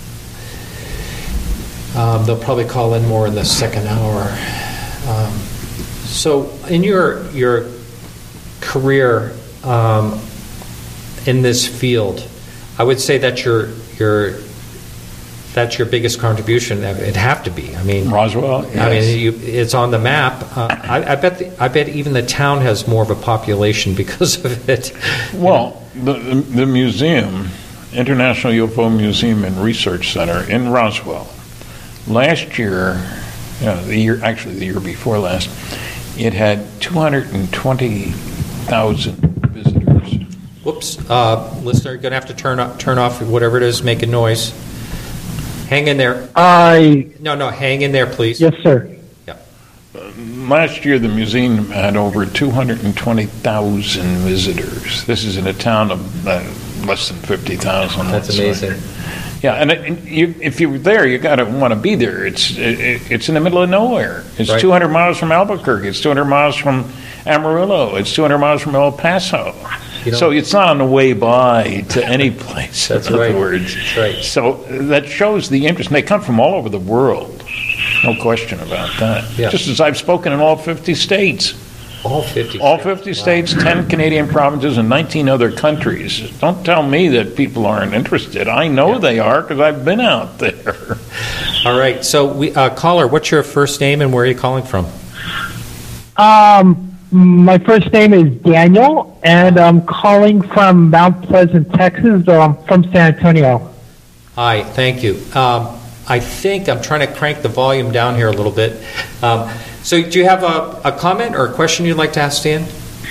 um, they'll probably call in more in the second hour. Um, so in your your career um, in this field, I would say that your your that's your biggest contribution. It'd have to be. I mean, Roswell. Yes. I mean, you, it's on the map. Uh, I, I bet. The, I bet even the town has more of a population because of it. Well, the, the the museum, International U F O Museum and Research Center in Roswell, last year, yeah, the year actually the year before last, it had two hundred and twenty thousand visitors. Whoops, uh, listener, you're going to have to turn off, turn off whatever it is making noise. Hang in there. I. No, no, hang in there, please. Yes, sir. Yeah. Uh, last year, the museum had over two hundred twenty thousand visitors. This is in a town of uh, less than fifty thousand. That's amazing. Yeah, and it, you, if you're there, you got to want to be there. It's it, it's in the middle of nowhere. It's right. two hundred miles from Albuquerque. It's two hundred miles from Amarillo. It's two hundred miles from El Paso. You know, so it's not on the way by to any place. That's in right. other words. That's right. So that shows the interest. And they come from all over the world. No question about that. Yeah. Just as I've spoken in all fifty states. All fifty. All fifty wow. states, ten Canadian provinces, and nineteen other countries. Don't tell me that people aren't interested. I know yeah. they are because I've been out there. All right. So, we, uh, caller, what's your first name and where are you calling from? Um, my first name is Daniel, and I'm calling from Mount Pleasant, Texas, though I'm from San Antonio. Hi. Thank you. Um, I think I'm trying to crank the volume down here a little bit. Um, So do you have a, a comment or a question you'd like to ask Stan?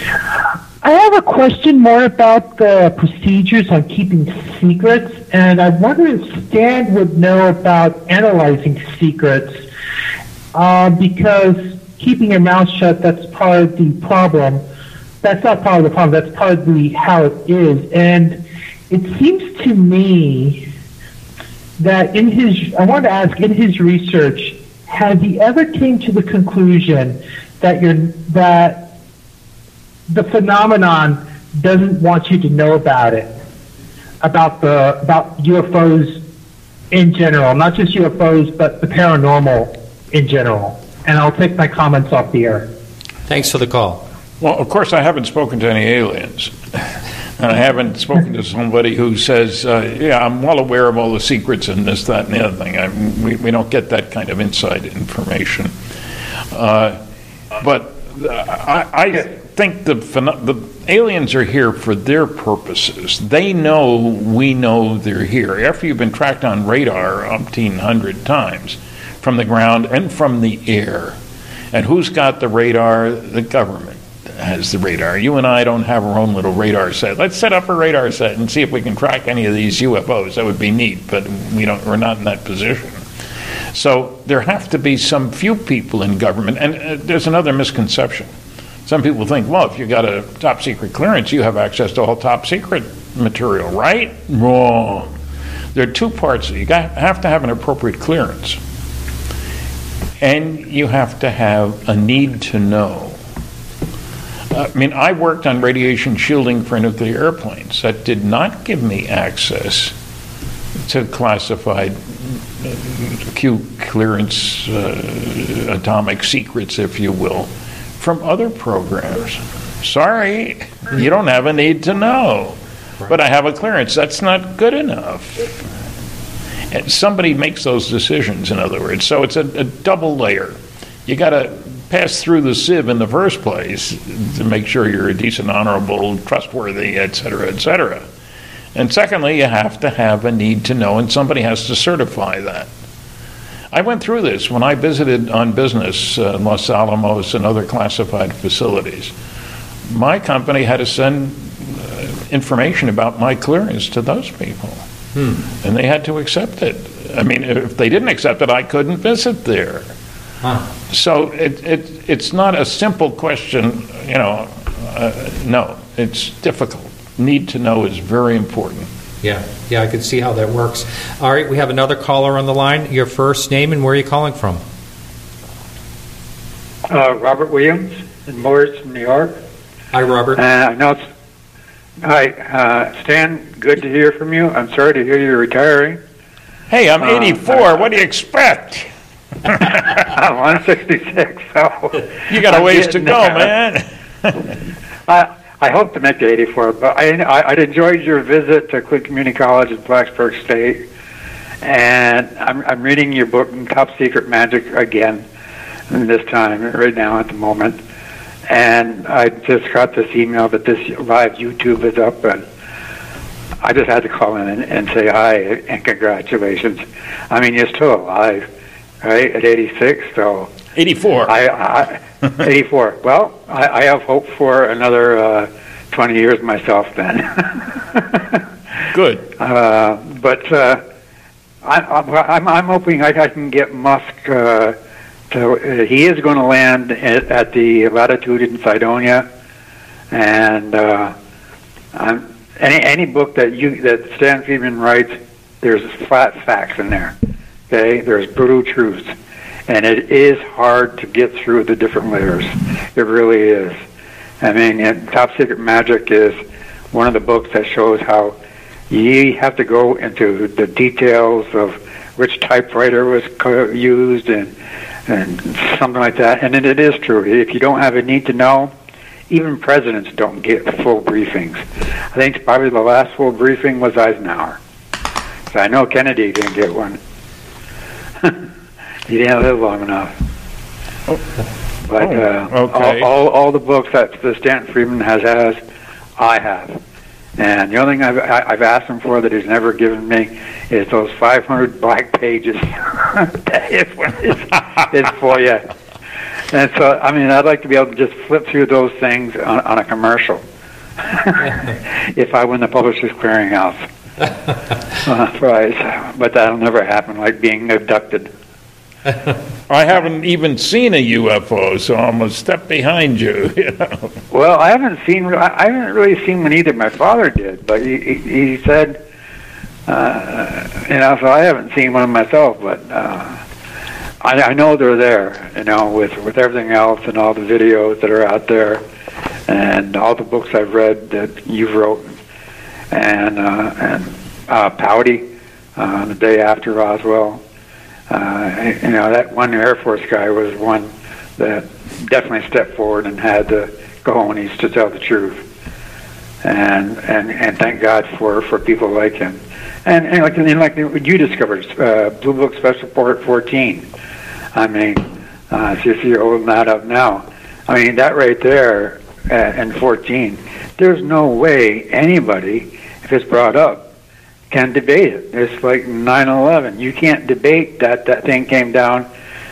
I have a question more about the procedures on keeping secrets, and I wonder if Stan would know about analyzing secrets, uh, because keeping your mouth shut, that's part of the problem. That's not part of the problem, that's part of the how it is. And it seems to me that in his, I wanted to ask, in his research, has he ever came to the conclusion that you're, that the phenomenon doesn't want you to know about it, about the about U F Os in general, not just U F Os, but the paranormal in general? And I'll take my comments off the air. Thanks for the call. Well, of course, I haven't spoken to any aliens. And I haven't spoken to somebody who says, uh, yeah, I'm well aware of all the secrets and this, that, and the other thing. I, we, we don't get that kind of inside information. Uh, but I, I think the, the aliens are here for their purposes. They know we know they're here. After you've been tracked on radar umpteen hundred times from the ground and from the air. And who's got the radar? The government has the radar. You and I don't have our own little radar set. Let's set up a radar set and see if we can track any of these U F Os. That would be neat, but we don't. We're not in that position. So there have to be some few people in government, and uh, there's another misconception. Some people think, well, if you got a top secret clearance, you have access to all top secret material, right? Wrong. There are two parts. You got, have to have an appropriate clearance, and you have to have a need to know. I mean, I worked on radiation shielding for nuclear airplanes. That did not give me access to classified Q clearance, uh, atomic secrets, if you will, from other programs. Sorry, you don't have a need to know. But I have a clearance. That's not good enough. And somebody makes those decisions, in other words. So it's a, a double layer. You got to pass through the sieve in the first place to make sure you're a decent, honorable, trustworthy, et cetera, et cetera. And secondly, you have to have a need to know, and somebody has to certify that. I went through this when I visited on business uh, Los Alamos and other classified facilities. My company had to send uh, information about my clearance to those people, hmm. and they had to accept it. I mean, if they didn't accept it, I couldn't visit there. Huh. So it, it, it's not a simple question, you know, uh, no, it's difficult. Need to know is very important. Yeah, yeah, I can see how that works. All right, we have another caller on the line. Your first name and where are you calling from? Uh, Robert Williams in Morris, New York. Hi, Robert. Uh, I know it's, hi, uh, Stan, good to hear from you. I'm sorry to hear you're retiring. Hey, I'm eighty-four. Uh, what do you expect? I'm sixty-six, so... You got a ways to go, there. man. I, I hope to make the eighty-four, but I, I, I'd enjoyed your visit to Clinton Community College in Blacksburg State, and I'm, I'm reading your book, Top Secret Magic, again, this time, right now at the moment, and I just got this email that this live YouTube is up, and I just had to call in and, and say hi and congratulations. I mean, you're still alive, right, at eighty-six, so... eighty-four. I... I eighty-four. Well, I, I have hope for another uh, twenty years myself then. Good. Uh, but uh, I, I'm, I'm hoping I, I can get Musk uh, to, uh, he is going to land at, at the Latitude in Cydonia. And uh, I'm, any, any book that you that Stan Friedman writes, there's flat facts in there. Okay? There's brutal truths. And it is hard to get through the different layers. It really is. I mean, Top Secret Magic is one of the books that shows how you have to go into the details of which typewriter was used and and something like that. And it is true. If you don't have a need to know, even presidents don't get full briefings. I think probably the last full briefing was Eisenhower. So I know Kennedy didn't get one. He didn't live long enough. Oh. But uh, oh, okay. all, all, all the books that the Stanton Friedman has, has, I have. And the only thing I've, I've asked him for that he's never given me is those five hundred black pages. That is, is, is for you. And so, I mean, I'd like to be able to just flip through those things on, on a commercial if I win the Publishers Clearinghouse uh, prize. But that'll never happen, like being abducted. I haven't even seen a U F O, so I'm a step behind you. You know? Well, I haven't seen. I haven't really seen one either. My father did, but he he, he said, uh, you know. So I haven't seen one myself, but uh, I, I know they're there. You know, with with everything else and all the videos that are out there, and all the books I've read that you've wrote, and uh, and uh, Pouty, uh, the day after Roswell. Uh, you know, that one Air Force guy was one that definitely stepped forward and had the cojones to tell the truth. And and, and thank God for, for people like him. And, and like and like you discovered, uh, Blue Book Special Report fourteen. I mean, uh, if you're holding that up now, I mean, that right there uh, in fourteen, there's no way anybody, if it's brought up, can debate it. It's like nine eleven. You can't debate that that thing came down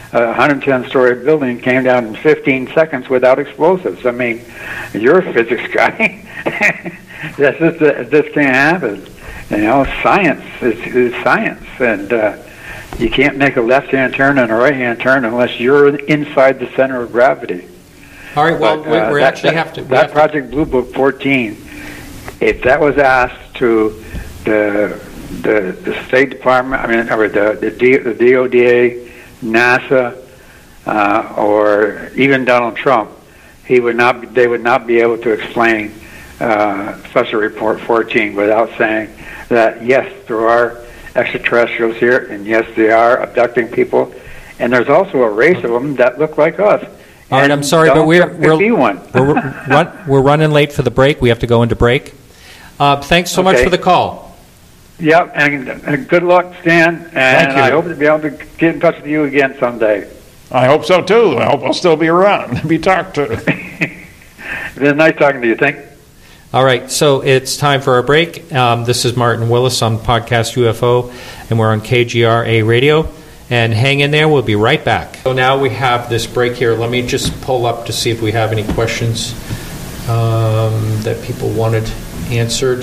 a one hundred ten story building came down in fifteen seconds without explosives. I mean, you're a physics guy. That's just, this can't happen. You know, science is, is science, and uh, you can't make a left-hand turn and a right-hand turn unless you're inside the center of gravity. All right, well, but, uh, we, we that, actually that, have to... That have Project Blue Book fourteen, if that was asked to the the, the State Department, I mean, or the, the, D, the D O D A, NASA, uh, or even Donald Trump, he would not. They would not be able to explain uh, such a report fourteen without saying that, yes, there are extraterrestrials here, and yes, they are abducting people, and there's also a race of them that look like us. All right, I'm sorry, but we're we're, be one. we're, run, we're running late for the break. We have to go into break. Uh, thanks so Okay. much for the call. Yep, and, and good luck, Stan, and Thank you. I hope to be able to get in touch with you again someday. I hope so, too. I hope I'll still be around, be talked to. It's been nice talking to you. Thank All right, so it's time for our break. Um, this is Martin Willis on Podcast U F O, and we're on K G R A Radio. And hang in there, we'll be right back. So now we have this break here. Let me just pull up to see if we have any questions um, that people wanted answered.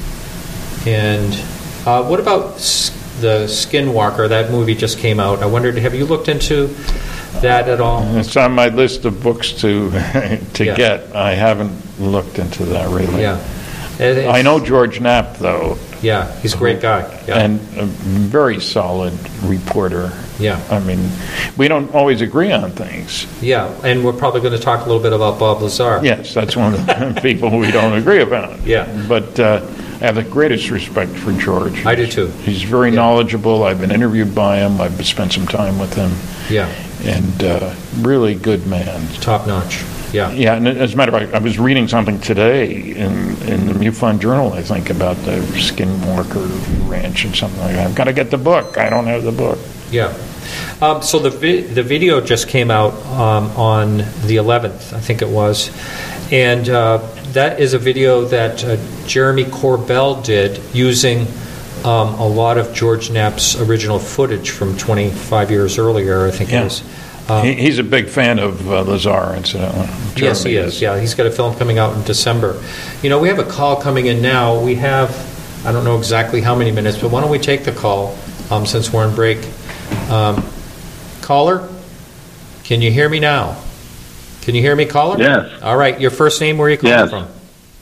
And uh, what about s- the Skinwalker? That movie just came out. I wondered, have you looked into that at all? It's on my list of books to to Yeah. get. I haven't looked into that really. Yeah. It- it's- I know George Knapp, though, Yeah, he's a great guy. Yeah. and a very solid reporter. yeah. I mean, we don't always agree on things. Yeah, and we're probably going to talk a little bit about Bob Lazar. Yes, that's one of the people we don't agree about. Yeah. But uh, I have the greatest respect for George. I do too. He's very Yeah. knowledgeable. I've been interviewed by him. I've spent some time with him. Yeah, And uh, really good man. top notch. Yeah. Yeah, and as a matter of fact, I was reading something today in, in the MUFON Journal, I think, about the Skinwalker Ranch and something like that. I've got to get the book. I don't have the book. Yeah. Um, so the vi- the video just came out um, on the eleventh, I think it was, and uh, that is a video that uh, Jeremy Corbell did using um, a lot of George Knapp's original footage from twenty-five years earlier, I think Yeah. it was. Um, he, he's a big fan of uh, Lazar, incidentally. Yes, he Jeremy is. Yeah, he's got a film coming out in December. You know, we have a call coming in now. We have, I don't know exactly how many minutes, but why don't we take the call um, since we're on break? Um, caller, can you hear me now? Can you hear me, caller? Yes. All right. Your first name? Where are you calling Yes. from?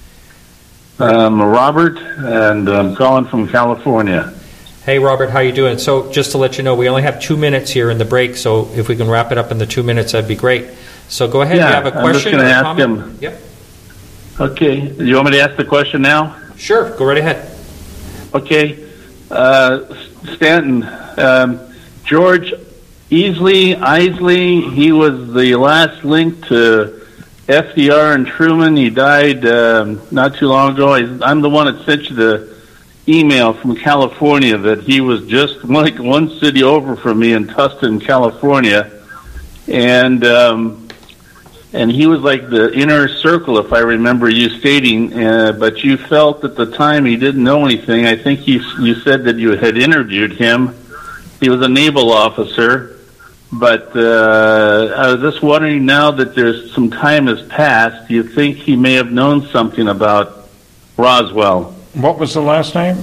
I'm Robert, and I'm calling from California. Hey, Robert, how you doing? So just to let you know, we only have two minutes here in the break, so if we can wrap it up in the two minutes, that'd be great. So go ahead. Yeah, you have a I'm just question gonna or a ask comment? him. Yep. Okay, you want me to ask the question now? Sure. Go right ahead. Okay, uh, Stanton, um, George Easley, Isley, he was the last link to F D R and Truman. He died um, not too long ago. I, I'm the one that sent you the email from California that he was just like one city over from me in Tustin, California, and um, and he was like the inner circle, if I remember you stating. Uh, but you felt at the time he didn't know anything. I think you you said that you had interviewed him. He was a naval officer, but uh, I was just wondering now that there's some time has passed. Do you think he may have known something about Roswell? What was the last name?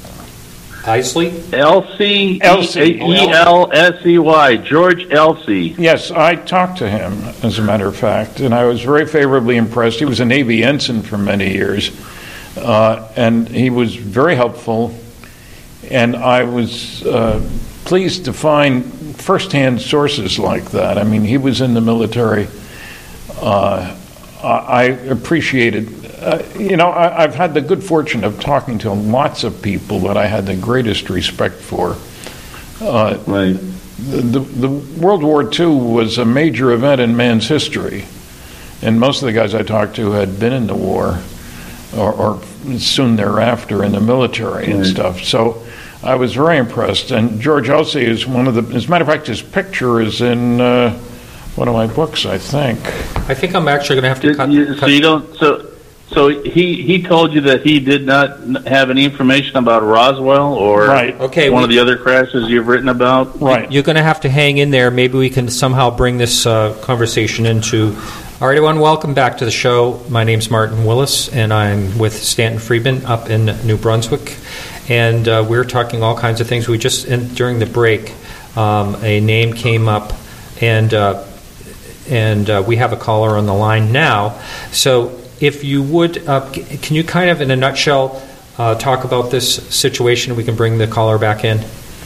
Isley? Elsie, Elsie. E L S E Y, George Elsie. Yes, I talked to him, as a matter of fact, and I was very favorably impressed. He was a Navy ensign for many years, uh, and he was very helpful, and I was uh, pleased to find firsthand sources like that. I mean, he was in the military. Uh, I appreciated, uh, you know, I, I've had the good fortune of talking to lots of people that I had the greatest respect for. Uh, Right. the, the World War Two was a major event in man's history, and most of the guys I talked to had been in the war or, or soon thereafter in the military and Right. stuff. So I was very impressed. And George Elsie is one of the, as a matter of fact, his picture is in uh, one of my books, I think. I think I'm actually going to have to Did cut. you, cut so you don't. So So he, he told you that he did not have any information about Roswell or Right. Okay, one we- of the other crashes you've written about? Right. You're going to have to hang in there. Maybe we can somehow bring this uh, conversation into. All right, everyone, welcome back to the show. My name's Martin Willis, and I'm with Stanton Friedman up in New Brunswick. And uh, we're talking all kinds of things. We just, in, during the break, um, a name came up, and uh, and uh, we have a caller on the line now. So if you would, uh, c- can you kind of, in a nutshell, uh, talk about this situation? We can bring the caller back in.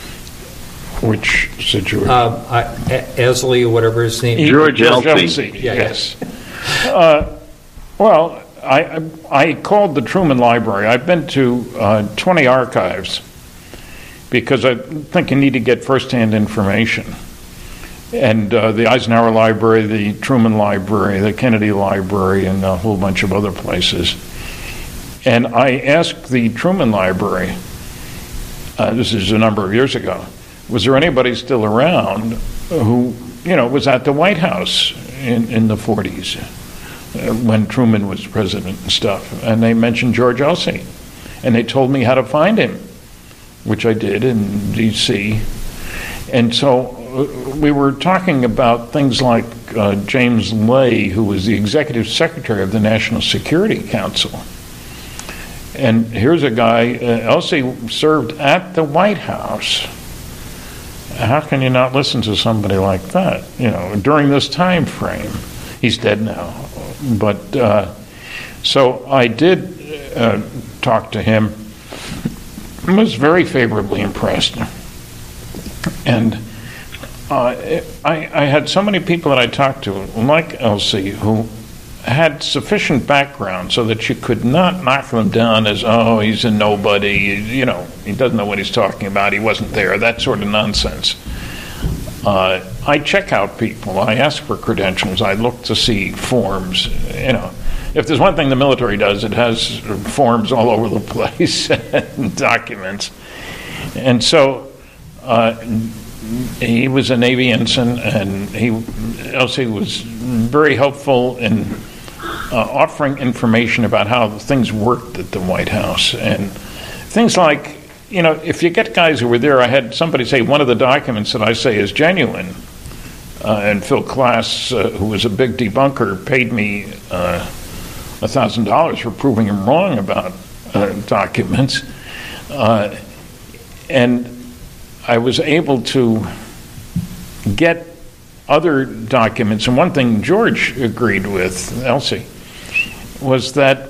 Which situation? Um, I, E- Esley, or whatever his name is. George George Elsey. Elsey, Yeah, yeah. yes. Uh, well, I, I I called the Truman Library. I've been to uh, twenty archives because I think you need to get firsthand information. And uh, the Eisenhower Library, the Truman Library, the Kennedy Library, and a whole bunch of other places. And I asked the Truman Library, uh, this is a number of years ago, was there anybody still around who, you know, was at the White House in, in the forties uh, when Truman was president and stuff? And they mentioned George Elsey. And they told me how to find him, which I did in D C. And so uh, we were talking about things like uh, James Lay, who was the executive secretary of the National Security Council. And here's a guy, uh, Elsey served at the White House. How can you not listen to somebody like that? You know, during this time frame, he's dead now. But uh, so I did uh, talk to him. I was very favorably impressed, and uh, I, I had so many people that I talked to, like Elsey, who had sufficient background so that you could not knock them down as, oh, he's a nobody, you know, he doesn't know what he's talking about, he wasn't there, that sort of nonsense. Uh, I check out people, I ask for credentials, I look to see forms, you know. If there's one thing the military does, it has forms all over the place and documents. And so uh, he was a Navy ensign, and he Elsey was very helpful in Uh, offering information about how things worked at the White House. And things like, you know, if you get guys who were there, I had somebody say one of the documents that I say is genuine. Uh, and Phil Klass, uh, who was a big debunker, paid me uh, one thousand dollars for proving him wrong about uh, documents. Uh, and I was able to get other documents. And one thing George agreed with, Elsey, was that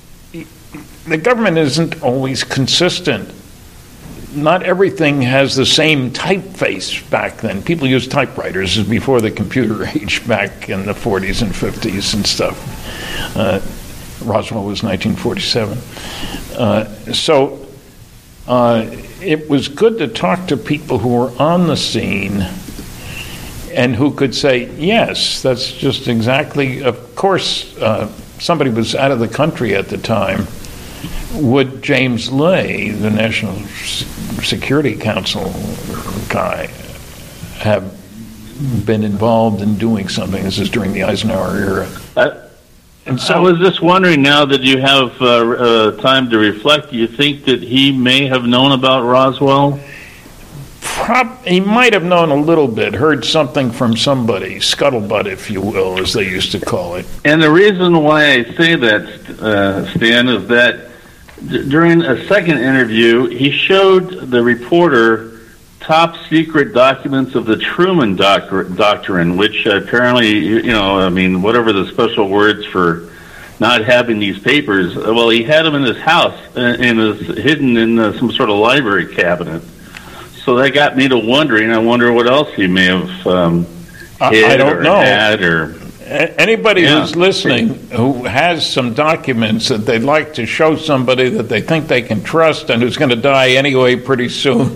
the government isn't always consistent. Not everything has the same typeface back then. People used typewriters before the computer age back in the forties and fifties and stuff. Uh, Roswell was nineteen forty-seven. Uh, so uh, it was good to talk to people who were on the scene and who could say, yes, that's just exactly, of course, uh, somebody was out of the country at the time. Would James Lay, the National Security Council guy, have been involved in doing something? This is during the Eisenhower era. I, And so I was just wondering, now that you have uh, uh, time to reflect, do you think that he may have known about Roswell? Prob- he might have known a little bit, heard something from somebody, scuttlebutt, if you will, as they used to call it. And the reason why I say that, uh, Stan, is that d- during a second interview, he showed the reporter top secret documents of the Truman doctor- Doctrine, which apparently, you know, I mean, whatever the special words for not having these papers, well, he had them in his house and is hidden in uh, some sort of library cabinet. So that got me to wondering. I wonder what else he may have um, hid I, I don't or know. had or. A- Anybody Yeah. who's listening who has some documents that they'd like to show somebody that they think they can trust and who's going to die anyway pretty soon,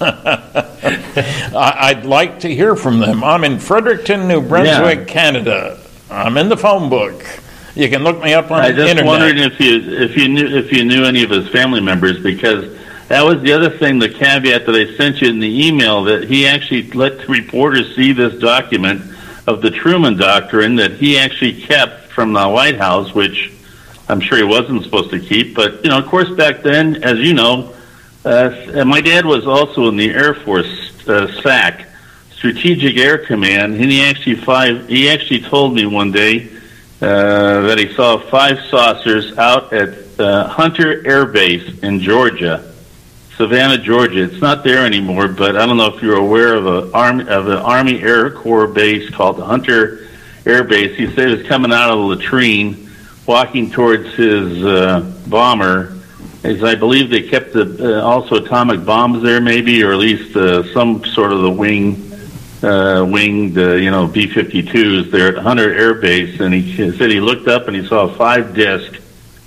I- I'd like to hear from them. I'm in Fredericton, New Brunswick, Yeah. Canada. I'm in the phone book. You can look me up on I the just internet. wondered if you if you knew if you knew any of his family members, because that was the other thing, the caveat that I sent you in the email, that he actually let the reporters see this document of the Truman Doctrine that he actually kept from the White House, which I'm sure he wasn't supposed to keep. But, you know, of course, back then, as you know, uh, my dad was also in the Air Force uh, S A C, Strategic Air Command, and he actually five. He actually told me one day uh, that he saw five saucers out at uh, Hunter Air Base in Georgia, Savannah, Georgia. It's not there anymore, but I don't know if you're aware of a army of an Army Air Corps base called the Hunter Air Base. He said he was coming out of the latrine, walking towards his uh, bomber. As I believe they kept the uh, also atomic bombs there, maybe, or at least uh, some sort of the wing. Uh, winged, uh, you know, B fifty-twos there at Hunter Air Base, and he said he looked up and he saw a five disc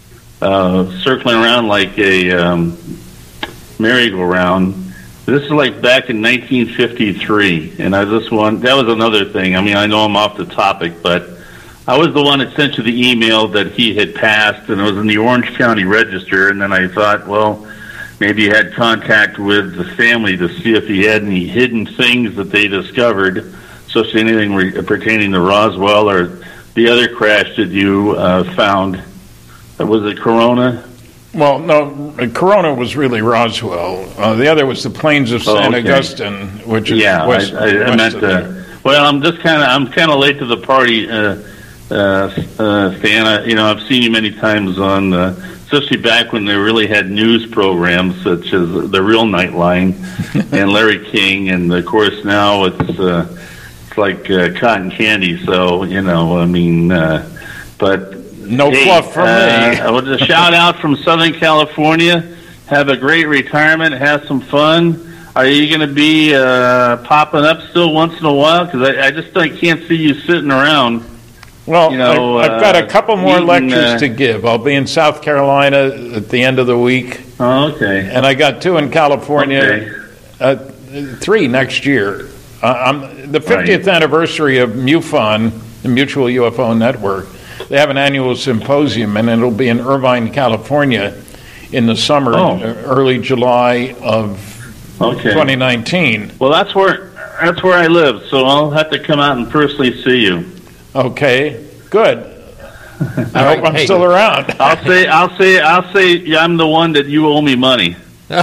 uh, circling around like a um, merry-go-round. This is like back in nineteen fifty-three, and I just want that was another thing. I mean, I know I'm off the topic, but I was the one that sent you the email that he had passed, and it was in the Orange County Register. And then I thought, well, maybe he had contact with the family to see if he had any hidden things that they discovered, especially anything re- pertaining to Roswell or the other crash that you uh, found. Was it Corona? Well, no, Corona was really Roswell. Uh, the other was the plains of San oh, okay. Augustine, which is yeah, west, I, I, I west meant of uh, there. Well, I'm just kind of I'm kind of late to the party, uh, uh, uh, Stan. I, you know, I've seen you many times on. Uh, Especially back when they really had news programs such as The Real Nightline and Larry King, and of course now it's uh, it's like uh, cotton candy. So you know, I mean, uh, but no hey, fluff from uh, me. I want a shout out from Southern California. Have a great retirement. Have some fun. Are you going to be uh, popping up still once in a while? Because I, I just I can't see you sitting around. Well, you know, I, I've got a uh, couple more eating, lectures uh, to give. I'll be in South Carolina at the end of the week. Oh, okay. And I got two in California, Okay. uh, three next year. Uh, I'm, the fiftieth Right. anniversary of MUFON, the Mutual U F O Network, they have an annual symposium, and it'll be in Irvine, California in the summer, Oh. uh, early July of Okay. twenty nineteen. Well, that's where that's where I live, so I'll have to come out and personally see you. Okay, good. I hope right, I'm hey. still around. I'll say I'll say I'll say I'm the one that you owe me money. Okay.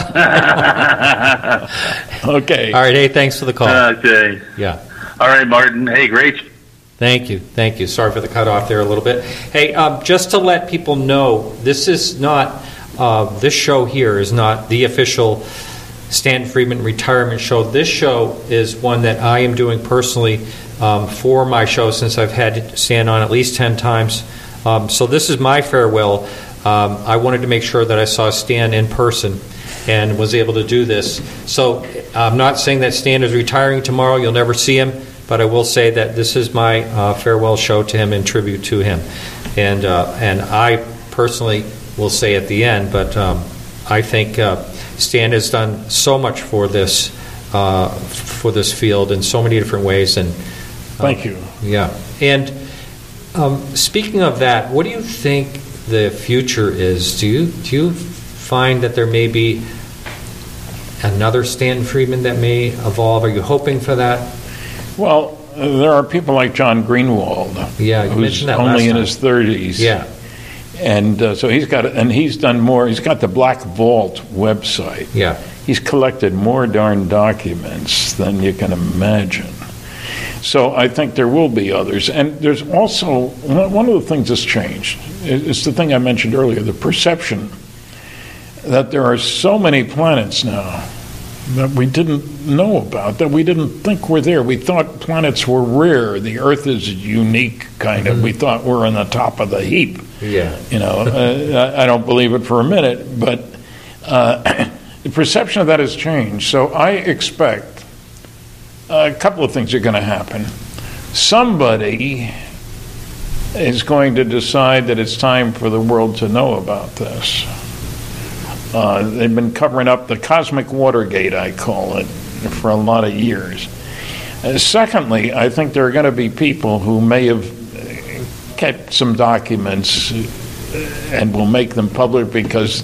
All right, hey, thanks for the call. Okay. Yeah. All right, Martin. Hey, great. Thank you. Thank you. Sorry for the cutoff there a little bit. Hey, um, just to let people know, this is not, uh, this show here is not the official Stan Friedman retirement show. This show is one that I am doing personally um, for my show, since I've had Stan on at least ten times. Um, so this is my farewell. Um, I wanted to make sure that I saw Stan in person and was able to do this. So I'm not saying that Stan is retiring tomorrow. You'll never see him. But I will say that this is my uh, farewell show to him and tribute to him. And uh, and I personally will say at the end, but um, I think uh, Stan has done so much for this uh, for this field in so many different ways. And uh, Thank you. Yeah. And um, speaking of that, what do you think the future is? Do you do you find that there may be another Stan Friedman that may evolve? Are you hoping for that? Well, uh, there are people like John Greenwald, Yeah, you who's mentioned that only last in time. his thirties. Yeah. And uh, so he's got, and he's done more. He's got the Black Vault website. Yeah. He's collected more darn documents than you can imagine. So I think there will be others. And there's also, one of the things that's changed, it's the thing I mentioned earlier, the perception that there are so many planets now that we didn't know about, that we didn't think were there. We thought planets were rare. The Earth is unique, kind of. Mm-hmm. We thought we're on the top of the heap. Yeah. You know, uh, I I don't believe it for a minute, but uh, the perception of that has changed. So I expect a couple of things are going to happen. Somebody is going to decide that it's time for the world to know about this. Uh, they've been covering up the cosmic Watergate, I call it, for a lot of years. Uh, secondly, I think there are going to be people who may have kept some documents and will make them public because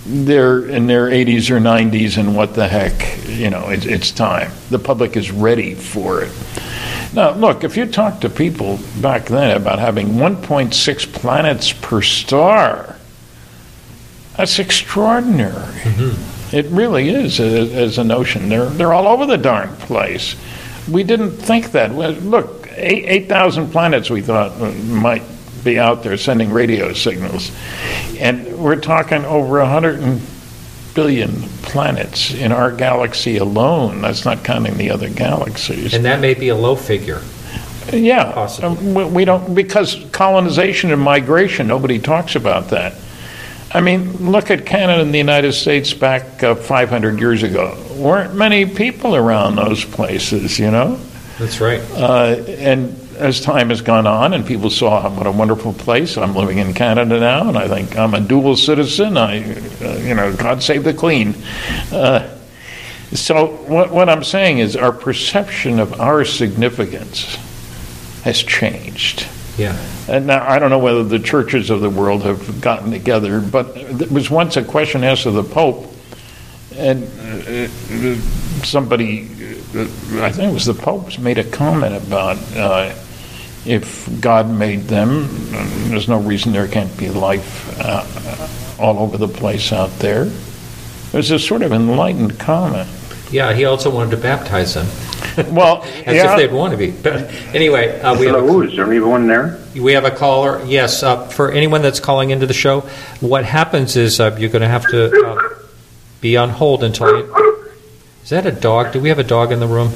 they're in their eighties or nineties, and what the heck, you know, it, it's time. The public is ready for it. Now, look, if you talk to people back then about having one point six planets per star, that's extraordinary. Mm-hmm. It really is as a notion. They're, they're all over the darn place. We didn't think that. Look, eight thousand planets we thought might be out there sending radio signals. And we're talking over one hundred billion planets in our galaxy alone. That's not counting the other galaxies. And that may be a low figure. Yeah. Possibly. Um, we don't, because colonization and migration, nobody talks about that. I mean, look at Canada and the United States back uh, five hundred years ago. Weren't many people around those places, you know? That's right. Uh, and as time has gone on and people saw what a wonderful place, I'm living in Canada now, and I think I'm a dual citizen. I, uh, you know, God save the Queen. Uh, so what, what I'm saying is our perception of our significance has changed. Yeah. And now I don't know whether the churches of the world have gotten together, but there was once a question asked of the Pope, and uh, somebody, uh, I think it was the Pope, made a comment about uh, if God made them, there's no reason there can't be life uh, all over the place out there. It was a sort of enlightened comment. Yeah, he also wanted to baptize them. Well, as yeah. if they'd want to be. But anyway, uh, we Hello, have is there anyone there? a, we have a caller. Yes, uh, for anyone that's calling into the show, what happens is uh, you're going to have to uh, be on hold until. You, is that a dog? Do we have a dog in the room?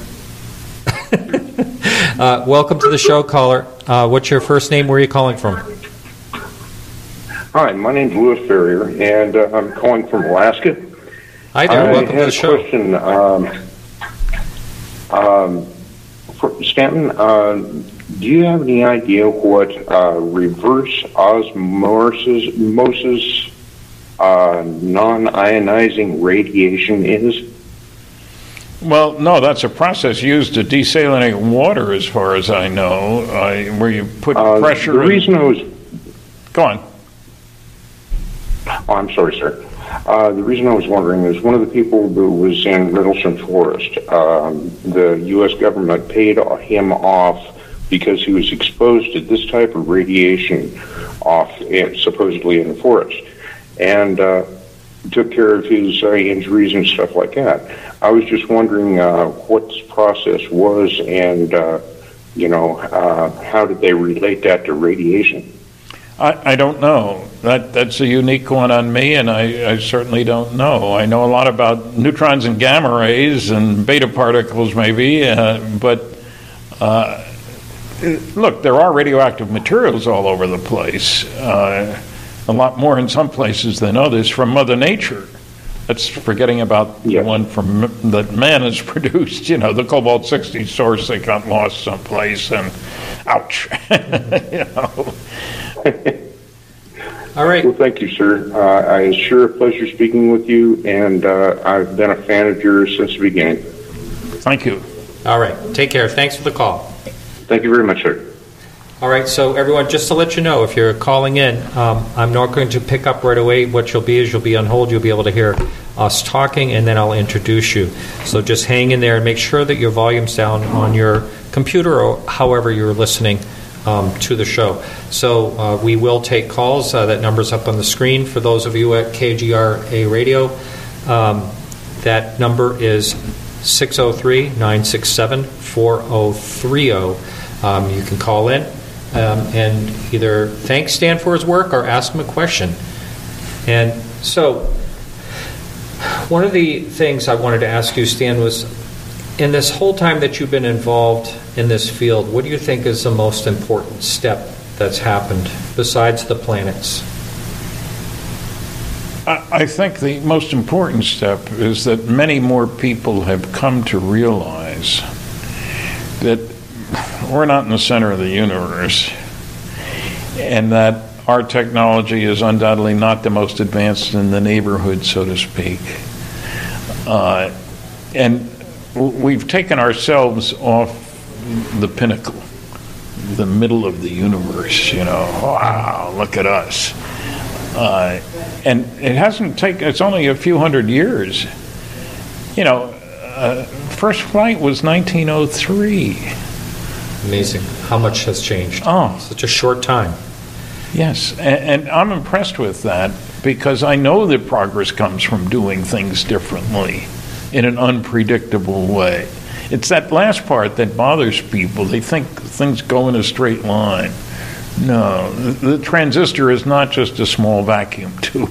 uh, welcome to the show, caller. Uh, what's your first name? Where are you calling from? Hi, my name's Louis Ferrier, and uh, I'm calling from Alaska. Hi there. I Welcome to had the a show. question. Um, um, for Stanton, uh, do you have any idea what uh, reverse osmosis mosis, uh, non-ionizing radiation is? Well, no, that's a process used to desalinate water, as far as I know, uh, where you put Uh, pressure. the in- reason I was Go on. Oh, I'm sorry, sir. Uh, the reason I was wondering is one of the people who was in Rendlesham Forest, um, the U S government paid him off because he was exposed to this type of radiation off, in, supposedly in the forest, and uh, took care of his uh, injuries and stuff like that. I was just wondering uh, what this process was, and uh, you know, uh, how did they relate that to radiation? I, I don't know. That that's a unique one on me, and I, I certainly don't know. I know a lot about neutrons and gamma rays and beta particles, maybe, uh, but uh, look, there are radioactive materials all over the place. Uh, a lot more in some places than others from Mother Nature. That's forgetting about Yes. the one from that man has produced. You know, the cobalt sixty source that got lost someplace, and ouch. you know. All right. Well, thank you, sir. Uh, I, it's sure a pleasure speaking with you, and uh, I've been a fan of yours since the beginning. Thank you. All right. Take care. Thanks for the call. Thank you very much, sir. All right, so everyone, just to let you know, if you're calling in, um, I'm not going to pick up right away. What you'll be is you'll be on hold. You'll be able to hear us talking, and then I'll introduce you. So just hang in there and make sure that your volume's down on your computer or however you're listening um, to the show. So uh, we will take calls. Uh, that number's up on the screen for those of you at K G R A Radio. Um, that number is six oh three, nine six seven, four oh three oh. Um, you can call in. Um, and either thank Stan for his work or ask him a question. And so, one of the things I wanted to ask you, Stan, was in this whole time that you've been involved in this field, what do you think is the most important step that's happened besides the planets? I, I think the most important step is that many more people have come to realize that we're not in the center of the universe, and that our technology is undoubtedly not the most advanced in the neighborhood, so to speak. Uh, and we've taken ourselves off the pinnacle, the middle of the universe, you know. Wow, look at us. Uh, and it hasn't taken, it's only a few hundred years. You know, uh, first flight was nineteen oh three. Amazing how much has changed. Oh. Such a short time. Yes, and, and I'm impressed with that because I know that progress comes from doing things differently in an unpredictable way. It's that last part that bothers people. They think things go in a straight line. No, the, the transistor is not just a small vacuum tube.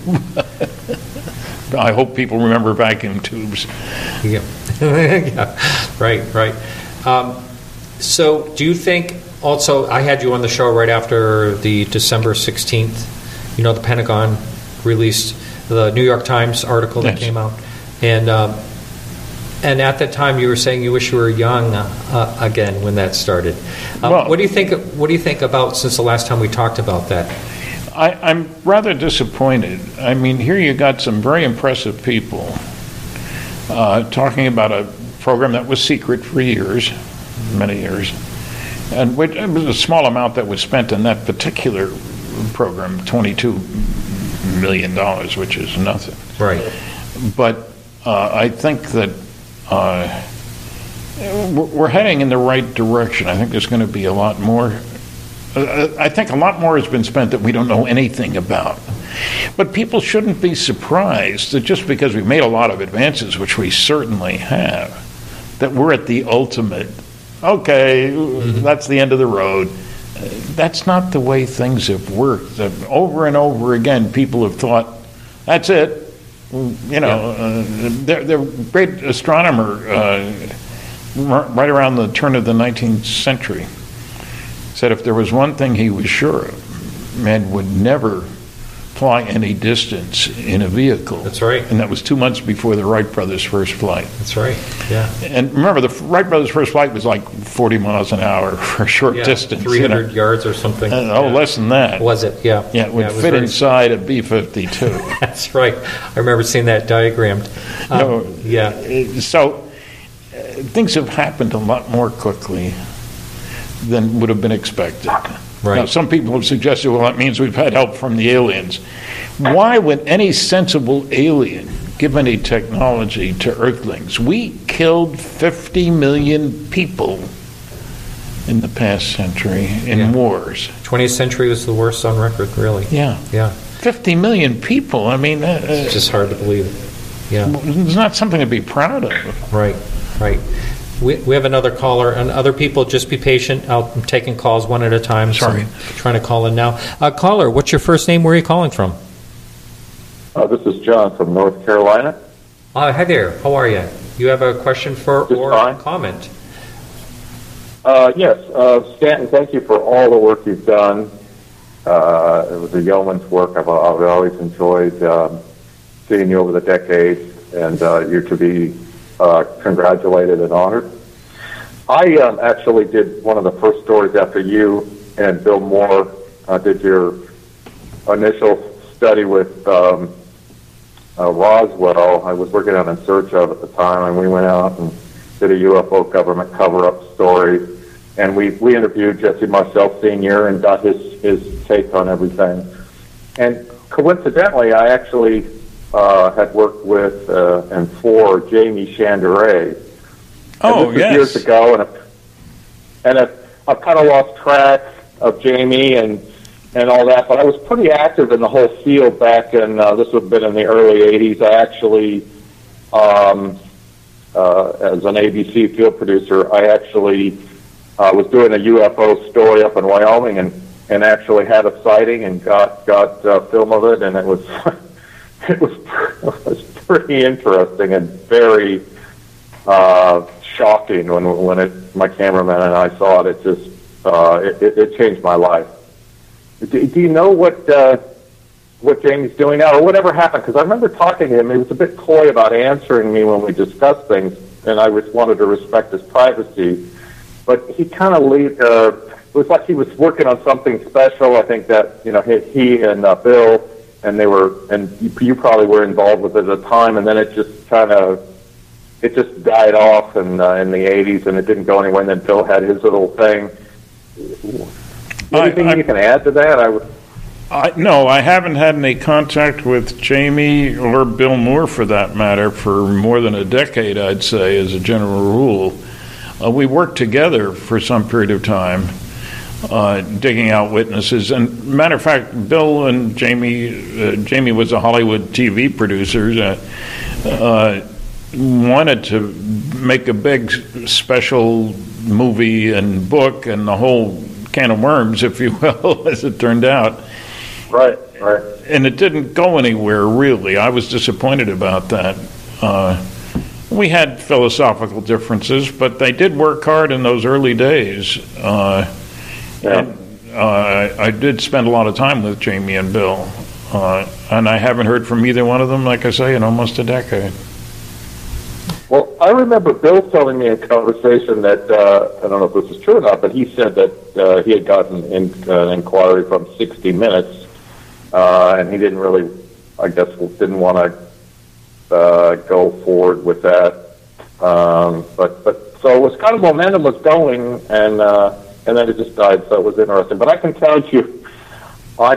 I hope people remember vacuum tubes. Yeah, yeah. Right, right. Um, so do you think, also, I had you on the show right after the December sixteenth, you know, the Pentagon released the New York Times article that Yes. came out. And um, and at that time you were saying you wish you were young uh, again when that started. Um, Well- what do you think What do you think about, since the last time we talked about that? I, I'm rather disappointed. I mean, here you got some very impressive people uh, talking about a program that was secret for years, many years, and which, it was a small amount that was spent in that particular program, twenty-two million dollars, which is nothing. Right. But uh, I think that uh, we're we're heading in the right direction. I think there's going to be a lot more. Uh, I think a lot more has been spent that we don't know anything about. But people shouldn't be surprised that just because we've made a lot of advances, which we certainly have, that we're at the ultimate, okay, mm-hmm. that's the end of the road. Uh, that's not the way things have worked. Uh, over and over again, people have thought, that's it. You know, yeah. uh, they're, they're great astronomer uh, right around the turn of the nineteenth century said if there was one thing he was sure of, man would never fly any distance in a vehicle. That's right. And that was two months before the Wright brothers' first flight. That's right, yeah. And remember, the Wright brothers' first flight was like forty miles an hour for a short yeah, distance. three hundred you know? yards or something. Uh, oh, yeah. less than that. Was it? Yeah. Yeah, it would yeah, it fit very... inside a B fifty-two. That's right. I remember seeing that diagrammed. Um, no, yeah. So uh, things have happened a lot more quickly than would have been expected. Right. Now, some people have suggested, well, that means we've had help from the aliens. Why would any sensible alien give any technology to Earthlings? We killed fifty million people in the past century in Yeah. wars. twentieth century was the worst on record, really. Yeah. Yeah. fifty million people. I mean, uh, It's just hard to believe. Yeah. it's not something to be proud of. Right, right. We, we have another caller, and other people, just be patient. I'll, I'm taking calls one at a time. so Sorry. I'm trying to call in now. Uh, caller, what's your first name? Where are you calling from? Uh, this is John from North Carolina. Uh, hi there. How are you? You have a question for Just or fine. a comment? Uh, yes, uh, Stanton, thank you for all the work you've done. Uh, it was a yeoman's work. I've, I've always enjoyed um, seeing you over the decades, and uh, you're to be uh, congratulated and honored. I um, actually did one of the first stories after you and Bill Moore uh, did your initial study with um, uh, Roswell. I was working on In Search Of at the time, and we went out and did a U F O government cover-up story. And we, we interviewed Jesse Marcel Senior and got his, his take on everything. And coincidentally, I actually uh, had worked with uh, and for Jamie Chandray. Oh, and this yes. was years ago, and, I, and I, I've kind of lost track of Jamie and and all that, but I was pretty active in the whole field back in, uh, this would have been in the early eighties. I actually, um, uh, as an A B C field producer, I actually uh, was doing a U F O story up in Wyoming and, and actually had a sighting and got, got uh, film of it, and it was, it was, it was pretty interesting and very uh, shocking when, when it, my cameraman and I saw it. It just, uh, it, it, it changed my life. Do, do you know what uh, what Jamie's doing now, or whatever happened? Because I remember talking to him. He was a bit coy about answering me when we discussed things, and I just wanted to respect his privacy. But he kind of leave. Uh, it was like he was working on something special. I think that you know he, he and uh, Bill, and they were, and you, you probably were involved with it at the time, and then it just kind of it just died off in uh, in the eighties, and it didn't go anywhere. And then Bill had his little thing. Anything I, I, you can add to that? I would. I, no, I haven't had any contact with Jamie or Bill Moore, for that matter, for more than a decade, I'd say, as a general rule. Uh, we worked together for some period of time, uh, digging out witnesses. And matter of fact, Bill and Jamie, uh, Jamie was a Hollywood T V producer, uh, uh, wanted to make a big special movie and book and the whole can of worms, if you will, as it turned out. Right, right. And it didn't go anywhere, really. I was disappointed about that. Uh, we had philosophical differences, but they did work hard in those early days. Uh, yeah. And uh, I did spend a lot of time with Jamie and Bill. Uh, and I haven't heard from either one of them, like I say, in almost a decade. Well, I remember Bill telling me in conversation that, uh, I don't know if this is true or not, but he said that uh, he had gotten in, uh, an inquiry from sixty minutes, uh, and he didn't really, I guess, didn't want to uh, go forward with that. Um, but, but so it was kind of momentum was going, and uh, and then it just died, so it was interesting. But I can tell you, I,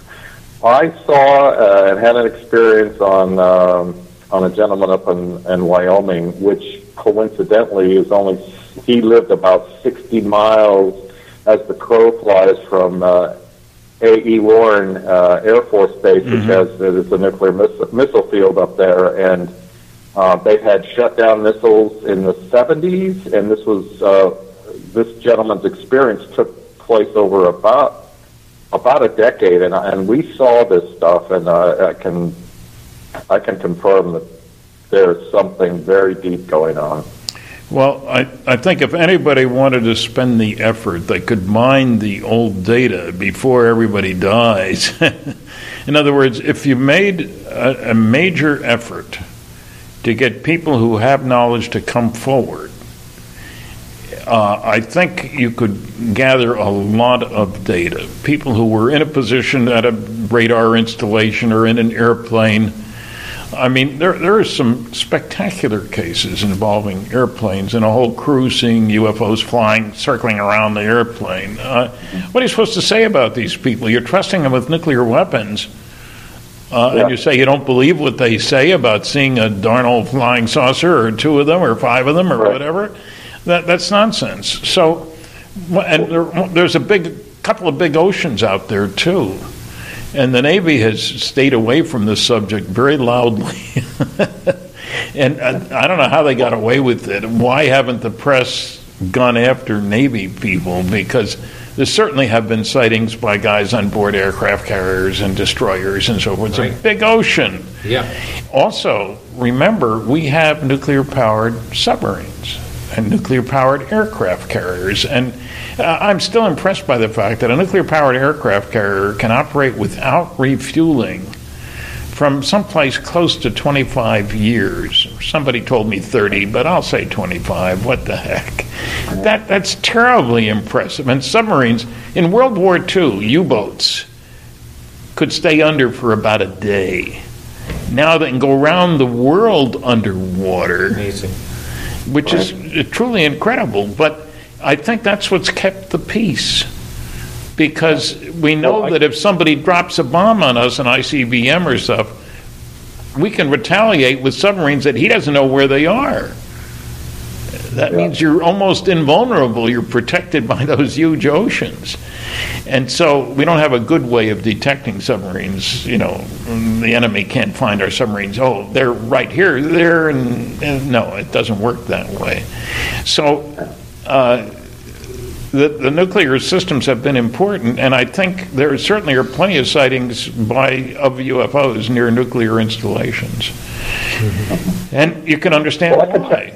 I saw uh, and had an experience on... Um, on a gentleman up in, in Wyoming, which coincidentally is only, he lived about sixty miles as the crow flies from uh, A E. Warren uh, Air Force Base, mm-hmm. which has, there's a nuclear miss- missile field up there, and uh, they had shut down missiles in the seventies, and this was, uh, this gentleman's experience took place over about, about a decade, and, and we saw this stuff, and uh, I can, I can confirm that there's something very deep going on. Well, I, I think if anybody wanted to spend the effort, they could mine the old data before everybody dies. In other words, if you made a, a major effort to get people who have knowledge to come forward, uh, I think you could gather a lot of data. People who were in a position at a radar installation or in an airplane. I mean, there there are some spectacular cases involving airplanes and a whole crew seeing U F Os flying, circling around the airplane. Uh, what are you supposed to say about these people? You're trusting them with nuclear weapons, uh, yeah. and you say you don't believe what they say about seeing a darn old flying saucer, or two of them, or five of them, or right. whatever. That that's nonsense. So, and there, there's a big couple of big oceans out there too. And the Navy has stayed away from this subject very loudly. And I, I don't know how they got away with it. Why haven't the press gone after Navy people? Because there certainly have been sightings by guys on board aircraft carriers and destroyers and so forth. It's right. a big ocean. Yeah. Also, remember, we have nuclear-powered submarines and nuclear-powered aircraft carriers. And uh, I'm still impressed by the fact that a nuclear-powered aircraft carrier can operate without refueling from someplace close to twenty-five years. Somebody told me thirty, but I'll say twenty-five. What the heck? That That's terribly impressive. And submarines, in World War Two, U-boats could stay under for about a day. Now they can go around the world underwater. Amazing. Which is truly incredible. But I think that's what's kept the peace. Because we know well, I, that if somebody drops a bomb on us, an I C B M or stuff, we can retaliate with submarines that he doesn't know where they are. That yeah. means you're almost invulnerable. You're protected by those huge oceans. And so we don't have a good way of detecting submarines. You know, the enemy can't find our submarines. Oh, they're right here, there, and, and no, it doesn't work that way. So uh, the, the nuclear systems have been important, and I think there certainly are plenty of sightings by of U F Os near nuclear installations. Mm-hmm. And you can understand well, why.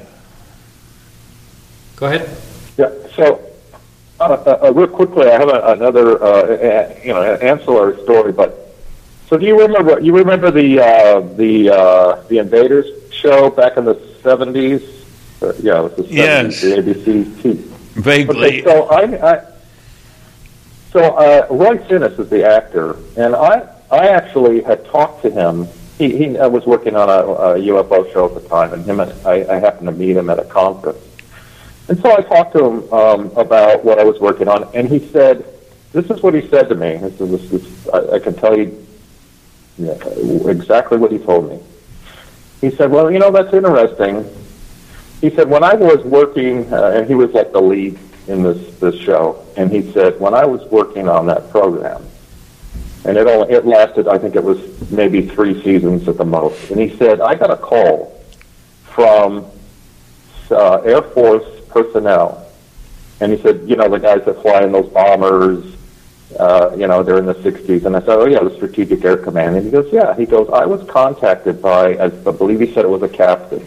Go ahead. Yeah, so uh, uh, real quickly, I have a, another uh, a, you know ancillary story. But so, do you remember? You remember the uh, the uh, the Invaders show back in the seventies? Uh, yeah, it was the seventies. Yes. The A B C T. Vaguely. Okay, so I, I so uh, Roy Sinnis is the actor, and I I actually had talked to him. He, he I was working on a, a U F O show at the time, and him and I, I happened to meet him at a conference. And so I talked to him um, about what I was working on, and he said, this is what he said to me. This is, this is, I, I can tell you yeah, exactly what he told me. He said, well, you know, that's interesting. He said, when I was working, uh, and he was like the lead in this, this show, and he said, when I was working on that program, and it only, it lasted, I think it was maybe three seasons at the most, and he said, I got a call from uh, Air Force personnel, and he said, you know, the guys that fly in those bombers, uh, you know, they're in the sixties, and I said, oh yeah, the Strategic Air Command, and he goes, yeah, he goes, I was contacted by, I believe he said it was a captain,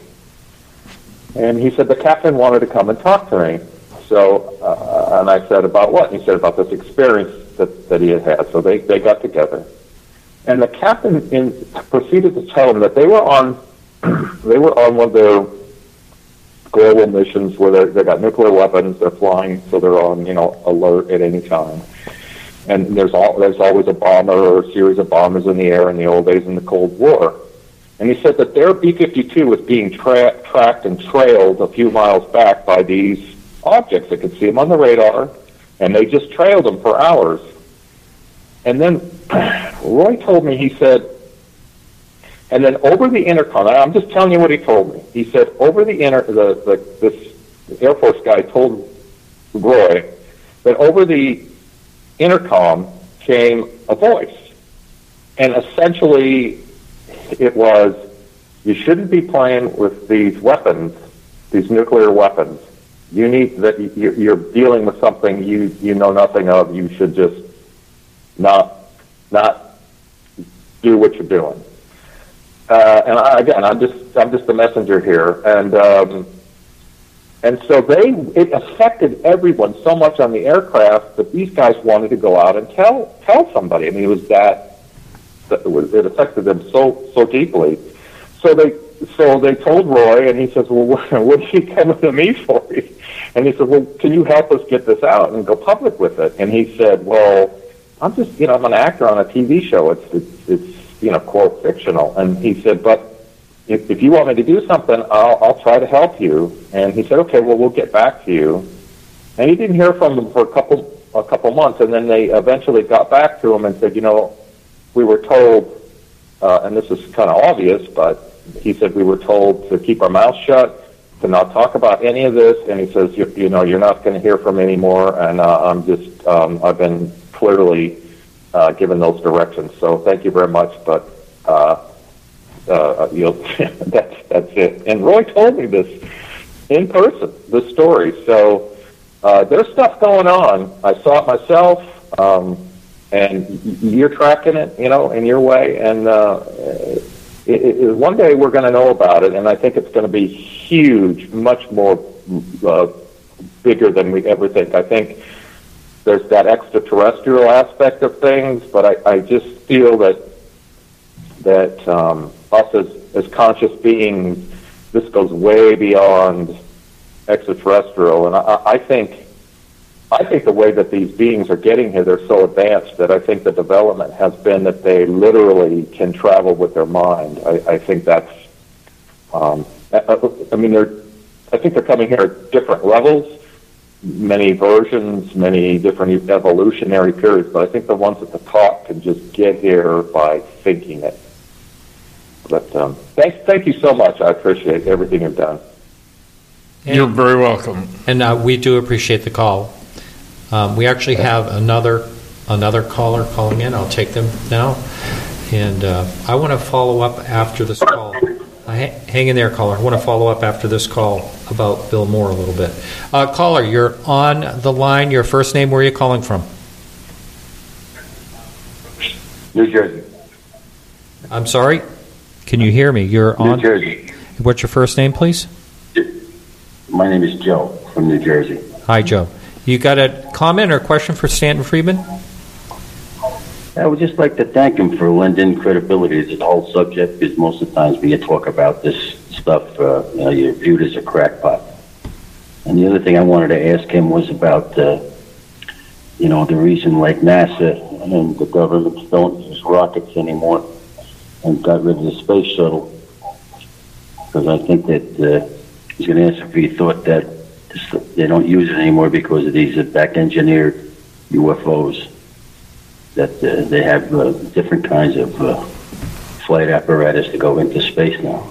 and he said the captain wanted to come and talk to me. So, uh, and I said, about what? And he said about this experience that, that he had had. So they, they got together. And the captain in, proceeded to tell him that they were on they were on one of their global missions where they they got nuclear weapons, they're flying, so they're on, you know, alert at any time. And there's all, there's always a bomber or a series of bombers in the air in the old days in the Cold War. And he said that their B fifty-two was being tra- tracked and trailed a few miles back by these objects. They could see them on the radar, and they just trailed them for hours. And then Roy told me, he said, and then over the intercom, I'm just telling you what he told me. He said over the inter, the, the this Air Force guy told Roy that over the intercom came a voice, and essentially it was, you shouldn't be playing with these weapons, these nuclear weapons. You need that you're dealing with something you you know nothing of. You should just not not do what you're doing. Uh, and I, again, I'm just I'm just the messenger here, and um, and so they it affected everyone so much on the aircraft that these guys wanted to go out and tell tell somebody. I mean, it was that. It, was, it affected them so so deeply. So they so they told Roy, and he says, "Well, what, what are you coming to me for?" And he said, "Well, can you help us get this out and go public with it?" And he said, "Well, I'm just you know I'm an actor on a T V show. It's it's, it's you know quote fictional." And he said, "But if, if you want me to do something, I'll I'll try to help you." And he said, "Okay, well, we'll get back to you." And he didn't hear from them for a couple a couple months, and then they eventually got back to him and said, "You know, we were told, uh, and this is kind of obvious, but he said we were told to keep our mouths shut, to not talk about any of this." And he says, you, you know, you're not going to hear from me anymore. And uh, I'm just, um, I've been clearly uh, given those directions. So thank you very much. But uh, uh, you'll, that's that's it. And Roy told me this in person, this story. So uh, there's stuff going on. I saw it myself. Um, And you're tracking it, you know, in your way. And uh, it, it, one day we're going to know about it, and I think it's going to be huge, much more uh, bigger than we ever think. I think there's that extraterrestrial aspect of things, but I, I just feel that that um, us as, as conscious beings, this goes way beyond extraterrestrial. And I, I think... I think the way that these beings are getting here, they're so advanced that I think the development has been that they literally can travel with their mind. I, I think that's, um, I, I mean, they're, I think they're coming here at different levels, many versions, many different evolutionary periods, but I think the ones at the top can just get here by thinking it. But um, thank, thank you so much. I appreciate everything you've done. And, You're very welcome. And uh, we do appreciate the call. Um, we actually have another another caller calling in. I'll take them now. And uh, I want to follow up after this call. Uh, hang in there, caller. I want to follow up after this call about Bill Moore a little bit. Uh, caller, you're on the line. Your first name, where are you calling from? New Jersey. I'm sorry? Can you hear me? You're New on. New Jersey. What's your first name, please? My name is Joe from New Jersey. Hi, Joe. You got a comment or question for Stanton Friedman? I would just like to thank him for lending credibility to this whole subject, because most of the times when you talk about this stuff, uh, you know, you're viewed as a crackpot. And the other thing I wanted to ask him was about, uh, you know, the reason like NASA and the governments don't use rockets anymore and got rid of the space shuttle. Because I think that uh, he's going to ask if he thought that they don't use it anymore because of these back-engineered U F Os. that uh, they have uh, different kinds of uh, flight apparatus to go into space now.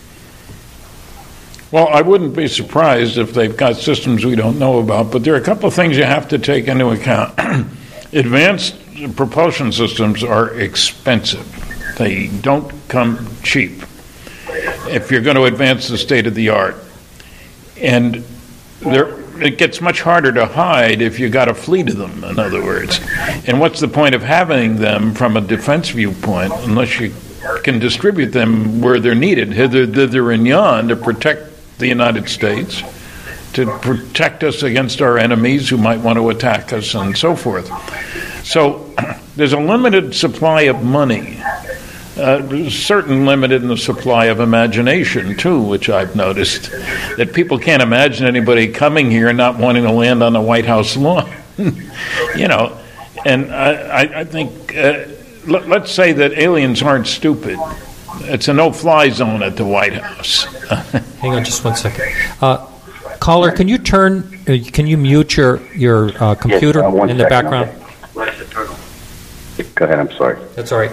Well, I wouldn't be surprised if they've got systems we don't know about, but there are a couple of things you have to take into account. Advanced propulsion systems are expensive. They don't come cheap if you're going to advance the state of the art. And there, it gets much harder to hide if you got a fleet of them, in other words. And what's the point of having them from a defense viewpoint unless you can distribute them where they're needed, hither, thither, and yon, to protect the United States, to protect us against our enemies who might want to attack us, and so forth. So there's a limited supply of money, uh, certain limited in the supply of imagination, too, which I've noticed, that people can't imagine anybody coming here and not wanting to land on the White House lawn. You know, and I, I, I think, uh, let, let's say that aliens aren't stupid. It's a no-fly zone at the White House. Hang on just one second. Uh, caller, can you turn, uh, can you mute your, your uh, computer yes, uh, in the second, background? Okay. Go ahead, I'm sorry. That's all right.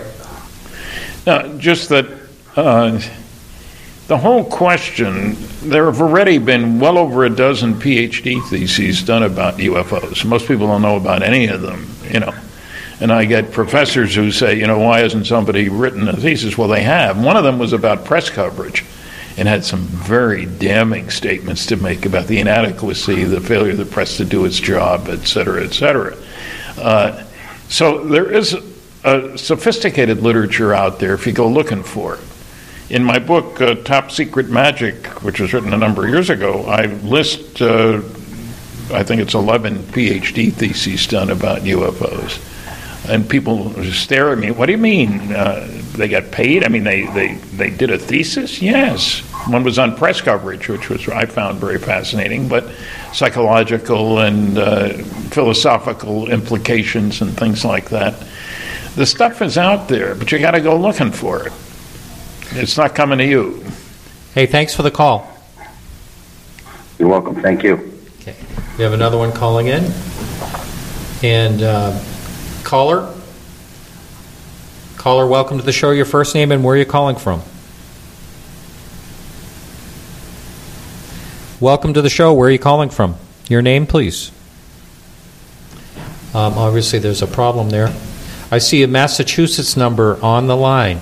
No, just that uh, the whole question, there have already been well over a dozen P H D theses done about U F Os. Most people don't know about any of them, you know. And I get professors who say, you know, why hasn't somebody written a thesis? Well, they have. One of them was about press coverage and had some very damning statements to make about the inadequacy, the failure of the press to do its job, et cetera, et cetera. Uh, so there is a sophisticated literature out there if you go looking for it. In my book, uh, Top Secret Magic, which was written a number of years ago, I list, uh, I think it's eleven P H D theses done about U F Os. And people stare at me, what do you mean? Uh, they got paid? I mean, they, they, they did a thesis? Yes. One was on press coverage, which was I found very fascinating, but psychological and uh, philosophical implications and things like that. The stuff is out there, but you got to go looking for it. It's not coming to you. Hey, thanks for the call. You're welcome. Thank you. Okay. We have another one calling in. And uh, caller? Caller, welcome to the show. Your first name and where are you calling from? Welcome to the show. Where are you calling from? Your name, please. Um, obviously, there's a problem there. I see a Massachusetts number on the line.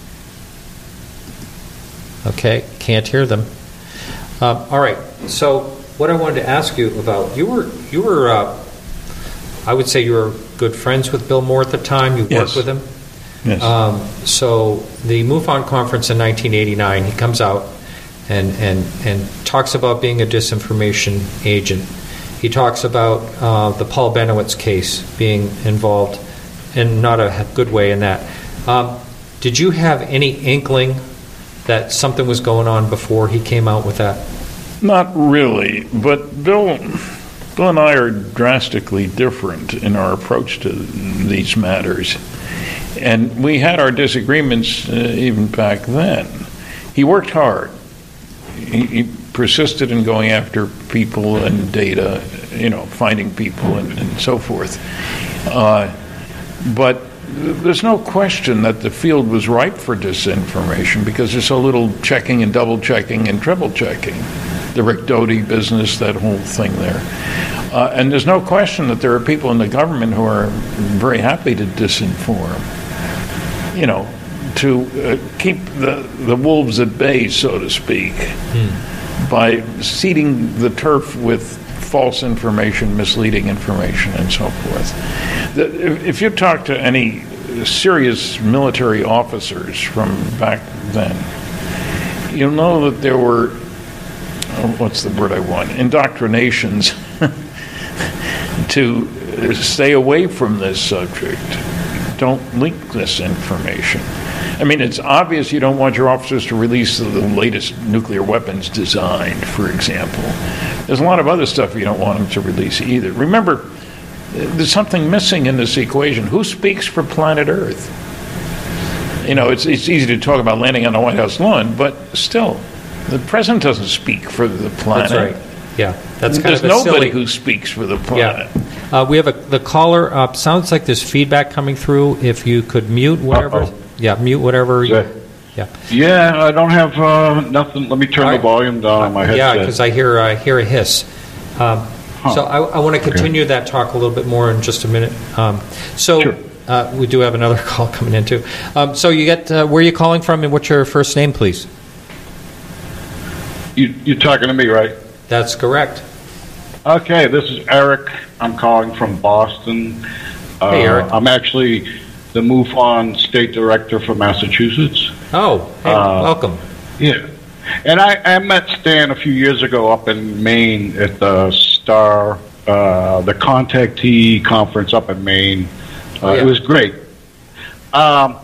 Okay, can't hear them. Um, all right. So, what I wanted to ask you about, you were, you were, uh, I would say, you were good friends with Bill Moore at the time. You Yes. worked with him. Yes. Um, so, the MUFON conference in nineteen eighty-nine, he comes out and and and talks about being a disinformation agent. He talks about uh, the Paul Benowitz case being involved in not a good way in that. Um, did you have any inkling that something was going on before he came out with that? Not really, but Bill, Bill and I are drastically different in our approach to these matters. And we had our disagreements uh, even back then. He worked hard. He, he persisted in going after people and data, you know, finding people and, and so forth. Uh, but there's no question that the field was ripe for disinformation because there's so little checking and double checking and triple checking. The Rick Doty business, that whole thing there. Uh, and there's no question that there are people in the government who are very happy to disinform, you know, to uh, keep the, the wolves at bay, so to speak, hmm. by seeding the turf with false information, misleading information, and so forth. The, if you talk to any serious military officers from back then, you'll know that there were, oh, what's the word I want, indoctrinations to stay away from this subject. Don't leak this information. I mean, it's obvious you don't want your officers to release the latest nuclear weapons design, for example. There's a lot of other stuff you don't want them to release either. Remember, there's something missing in this equation. Who speaks for planet Earth? You know, it's it's easy to talk about landing on the White House lawn, but still, the president doesn't speak for the planet. That's right. Yeah, that's kind There's of a nobody silly... who speaks for the planet. Yeah. Uh, we have a, the caller. Uh, sounds like there's feedback coming through. If you could mute whatever. Uh-oh. Yeah, mute whatever. Is that- Yeah. Yeah, I don't have uh, nothing. Let me turn All the right. volume down on my headset. Yeah, because I hear I hear a hiss. Um, Huh. So I, I want to continue Okay. that talk a little bit more in just a minute. Um, so Sure. uh, we do have another call coming in too. Um, so you get uh, where are you calling from, and what's your first name, please? You, you're talking to me, right? That's correct. Okay, this is Eric. I'm calling from Boston. Uh, Hey, Eric. I'm actually the MUFON State Director for Massachusetts. Oh, hey, Uh, welcome. Yeah. And I, I met Stan a few years ago up in Maine at the STAR, uh, the Contactee Conference up in Maine. Uh, Oh, yeah. It was great. Um,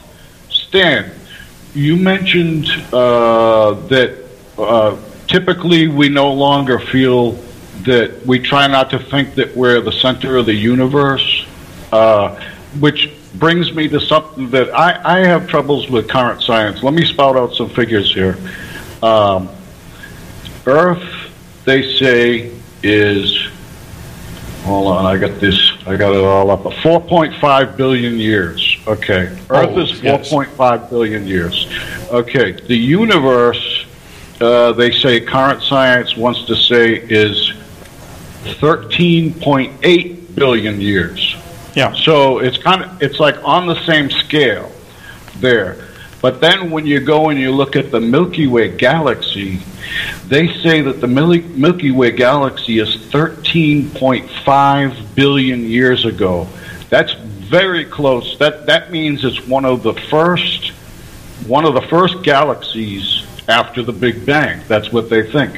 Stan, you mentioned uh, that uh, typically we no longer feel that we try not to think that we're the center of the universe, uh, which brings me to something that I, I have troubles with current science. Let me spout out some figures here. Um, Earth, they say, is, hold on, I got this, I got it all up, four point five billion years. Okay. Earth Oh, is yes. four point five billion years. Okay. The universe, uh, they say, current science wants to say, is thirteen point eight billion years. Yeah. So it's kind of, it's like on the same scale there. But then when you go and you look at the Milky Way galaxy, they say that the Mil- Milky Way galaxy is thirteen point five billion years ago. That's very close. That that means it's one of the first one of the first galaxies after the Big Bang. That's what they think.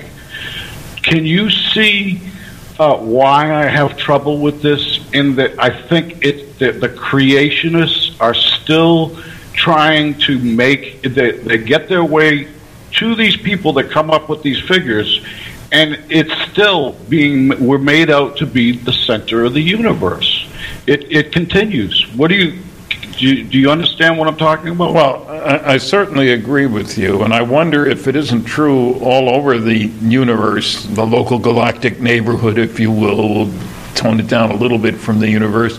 Can you see uh, why I have trouble with this? In that I think it that the creationists are still trying to make they, they get their way to these people that come up with these figures, and it's still being we're made out to be the center of the universe. It it continues. What do you do? You, do you understand what I'm talking about? Well, I, I certainly agree with you, and I wonder if it isn't true all over the universe, the local galactic neighborhood, if you will, tone it down a little bit from the universe.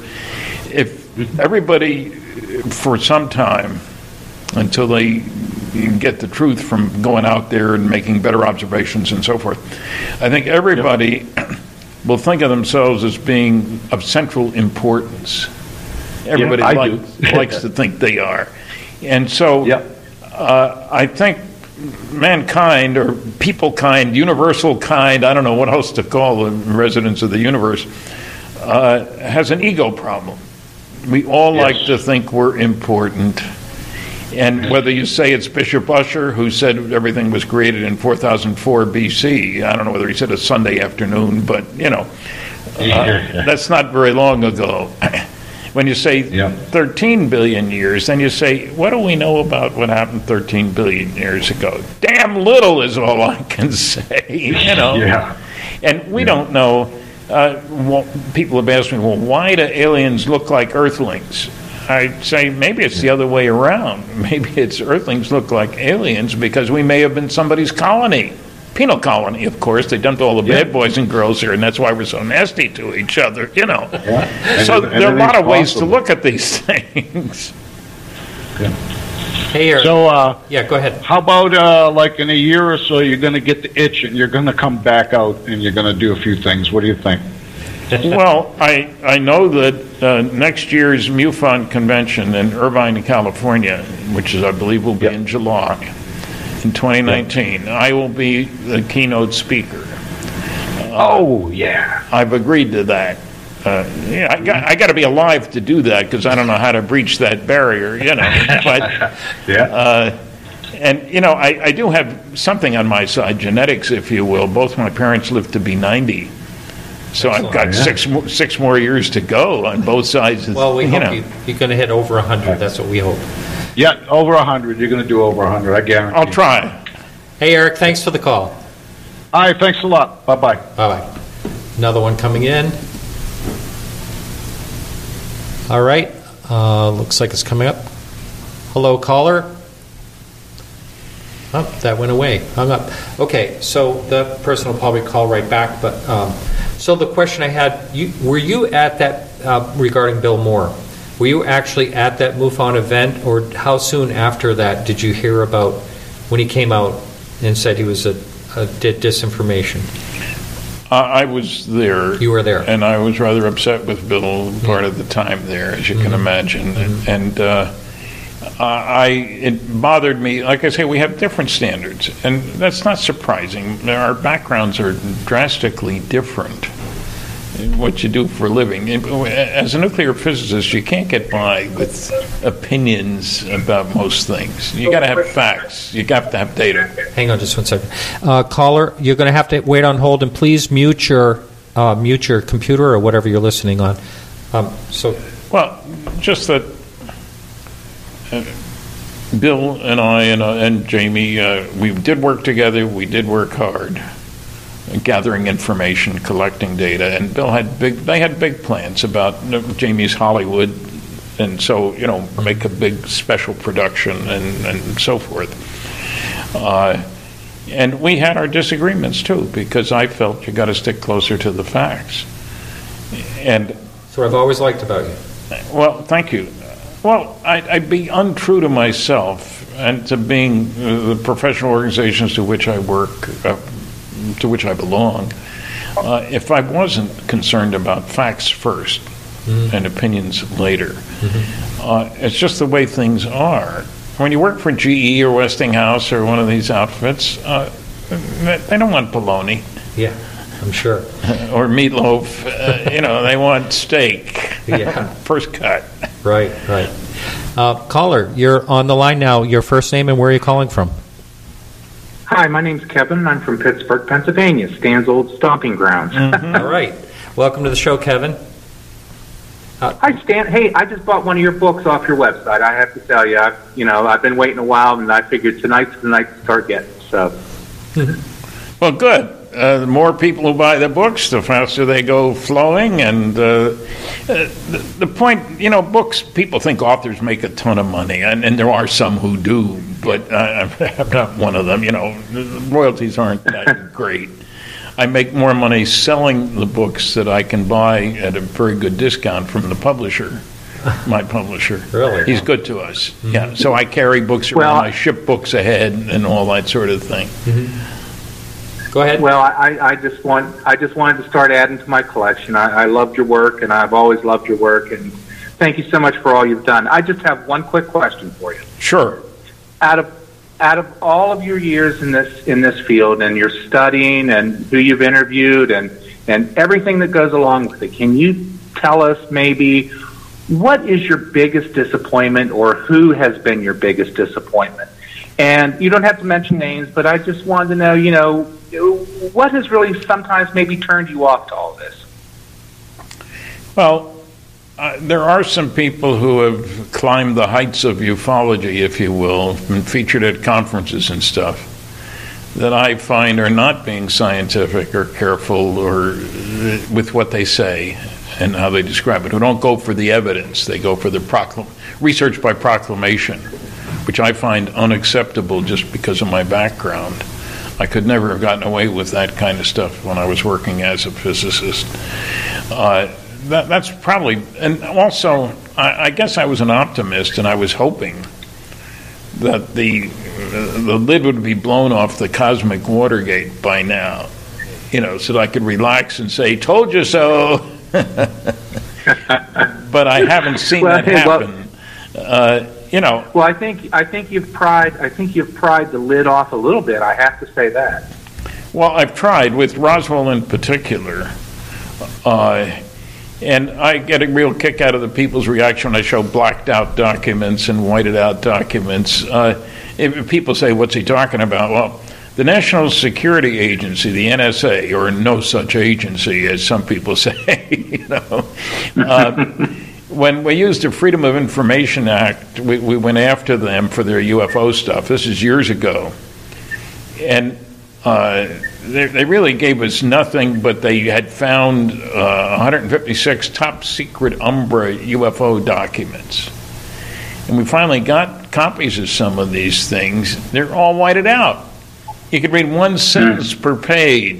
If everybody, for some time, until they get the truth from going out there and making better observations and so forth, I think everybody will think of themselves as being of central importance. Everybody I like, do. likes to think they are. And so Yep. uh, I think mankind, or people kind, universal kind, I don't know what else to call the residents of the universe, uh, has an ego problem. We all Yes. like to think we're important. And whether you say it's Bishop Ussher, who said everything was created in four thousand four B C, I don't know whether he said a Sunday afternoon, but, you know, uh, that's not very long ago. When you say Yeah. thirteen billion years, then you say, what do we know about what happened thirteen billion years ago? Damn little is all I can say, you know. Yeah. And we don't know. Uh, well, people have asked me, well, why do aliens look like Earthlings? I say maybe it's the other way around. Maybe it's Earthlings look like aliens because we may have been somebody's colony. Penal colony, of course. They dumped all the Yeah. bad boys and girls here, and that's why we're so nasty to each other, you know. Yeah. So And- and there are a lot everything's of ways to possible. look at these things. Hey, Eric. So, uh, yeah, go ahead. how about uh, like in a year or so, you're going to get the itch and you're going to come back out and you're going to do a few things. What do you think? Well, I, I know that uh, next year's MUFON convention in Irvine, California, which is, I believe, will be Yep. in July in twenty nineteen, I will be the keynote speaker. Oh, yeah. I've agreed to that. Uh, yeah, I got, I got to be alive to do that because I don't know how to breach that barrier, you know. But Yeah. uh, and you know, I, I do have something on my side, genetics, if you will. Both my parents lived to be ninety, so I've got yeah. six mo- six more years to go on both sides. Well, we you hope know. you, you're going to hit over one hundred. That's what we hope. Yeah, over one hundred. You're going to do over one hundred, I guarantee. I'll try. Hey, Eric, thanks for the call. All right, thanks a lot. Bye-bye. Bye-bye. Another one coming in. All right. Uh, looks like it's coming up. Hello, caller. Oh, that went away. Hung up. Okay, so the person will probably call right back, but um, So the question I had, you, were you at that, uh, regarding Bill Moore, were you actually at that MUFON event, or how soon after that did you hear about when he came out and said he was a, a did disinformation? Uh, I was there. You were there. And I was rather upset with Bill part of the time there, as you mm-hmm. can imagine. Mm-hmm. And uh, I, it bothered me. Like I say, we have different standards, and that's not surprising. Our backgrounds are drastically different in what you do for a living. As a nuclear physicist, you can't get by with opinions about most things. You got to have facts. You got to have data. Hang on just one second. Uh, caller, you're going to have to wait on hold, and please mute your uh, mute your computer or whatever you're listening on. Um, so, well, just that uh, Bill and I and, uh, and Jamie, uh, we did work together. We did work hard, gathering information, collecting data, and Bill had big. They had big plans about you know, Jamie's Hollywood, and so you know, make a big special production and, and so forth. Uh, and we had our disagreements too, because I felt you got to stick closer to the facts. And that's what I've always liked about you. Well, thank you. Well, I'd, I'd be untrue to myself and to being uh, the professional organizations to which I work. Uh, to which I belong, uh, if I wasn't concerned about facts first mm-hmm. and opinions later. Mm-hmm. Uh, it's just the way things are. When you work for G E or Westinghouse or one of these outfits, uh, they don't want bologna. Yeah, I'm sure. Or meatloaf. Uh, you know, they want steak. Yeah. First cut. Right, right. Uh, caller, you're on the line now. Your first name and where are you calling from? Hi, my name's Kevin, and I'm from Pittsburgh, Pennsylvania, Stan's old stomping grounds. Mm-hmm. All right. Welcome to the show, Kevin. Uh, Hi, Stan. Hey, I just bought one of your books off your website. I have to tell you, I've, you know, I've been waiting a while, and I figured tonight's the night to start getting it. So. Mm-hmm. Well, good. Uh, the more people who buy the books, the faster they go flowing. And uh, uh, the, the point, you know, books, people think authors make a ton of money, and, and there are some who do, but I, I'm not one of them. You know, royalties aren't that great. I make more money selling the books that I can buy at a very good discount from the publisher, my publisher. Really? He's good to us. Mm-hmm. Yeah. So I carry books around, well, I ship books ahead, and all that sort of thing. Mm-hmm. Go ahead. Well, I, I just want I just wanted to start adding to my collection. I, I loved your work, and I've always loved your work. And thank you so much for all you've done. I just have one quick question for you. Sure. Out of out of all of your years in this in this field, and your studying, and who you've interviewed, and and everything that goes along with it, can you tell us maybe what is your biggest disappointment, or who has been your biggest disappointment? And you don't have to mention names, but I just wanted to know, you know, what has really sometimes maybe turned you off to all this? Well, uh, there are some people who have climbed the heights of ufology, if you will, and featured at conferences and stuff, that I find are not being scientific or careful or with what they say and how they describe it, who don't go for the evidence. They go for the proclam- research by proclamation, which I find unacceptable just because of my background. I could never have gotten away with that kind of stuff when I was working as a physicist. Uh, that, that's probably, and also, I, I guess I was an optimist, and I was hoping that the uh, the lid would be blown off the cosmic Watergate by now, you know, so that I could relax and say, "Told you so." But I haven't seen well, that happen. Well, uh, You know. Well, I think I think you've pried I think you've pried the lid off a little bit. I have to say that. Well, I've tried with Roswell in particular, uh, and I get a real kick out of the people's reaction when I show blacked out documents and whited out documents. Uh, if people say, "What's he talking about?" Well, the National Security Agency, the N S A, or no such agency, as some people say, you know. Uh, When we used the Freedom of Information Act, we, we went after them for their U F O stuff. This is years ago. And uh, they, they really gave us nothing, but they had found uh, one hundred fifty-six top secret Umbra U F O documents. And we finally got copies of some of these things. They're all whited out. You could read one sentence per page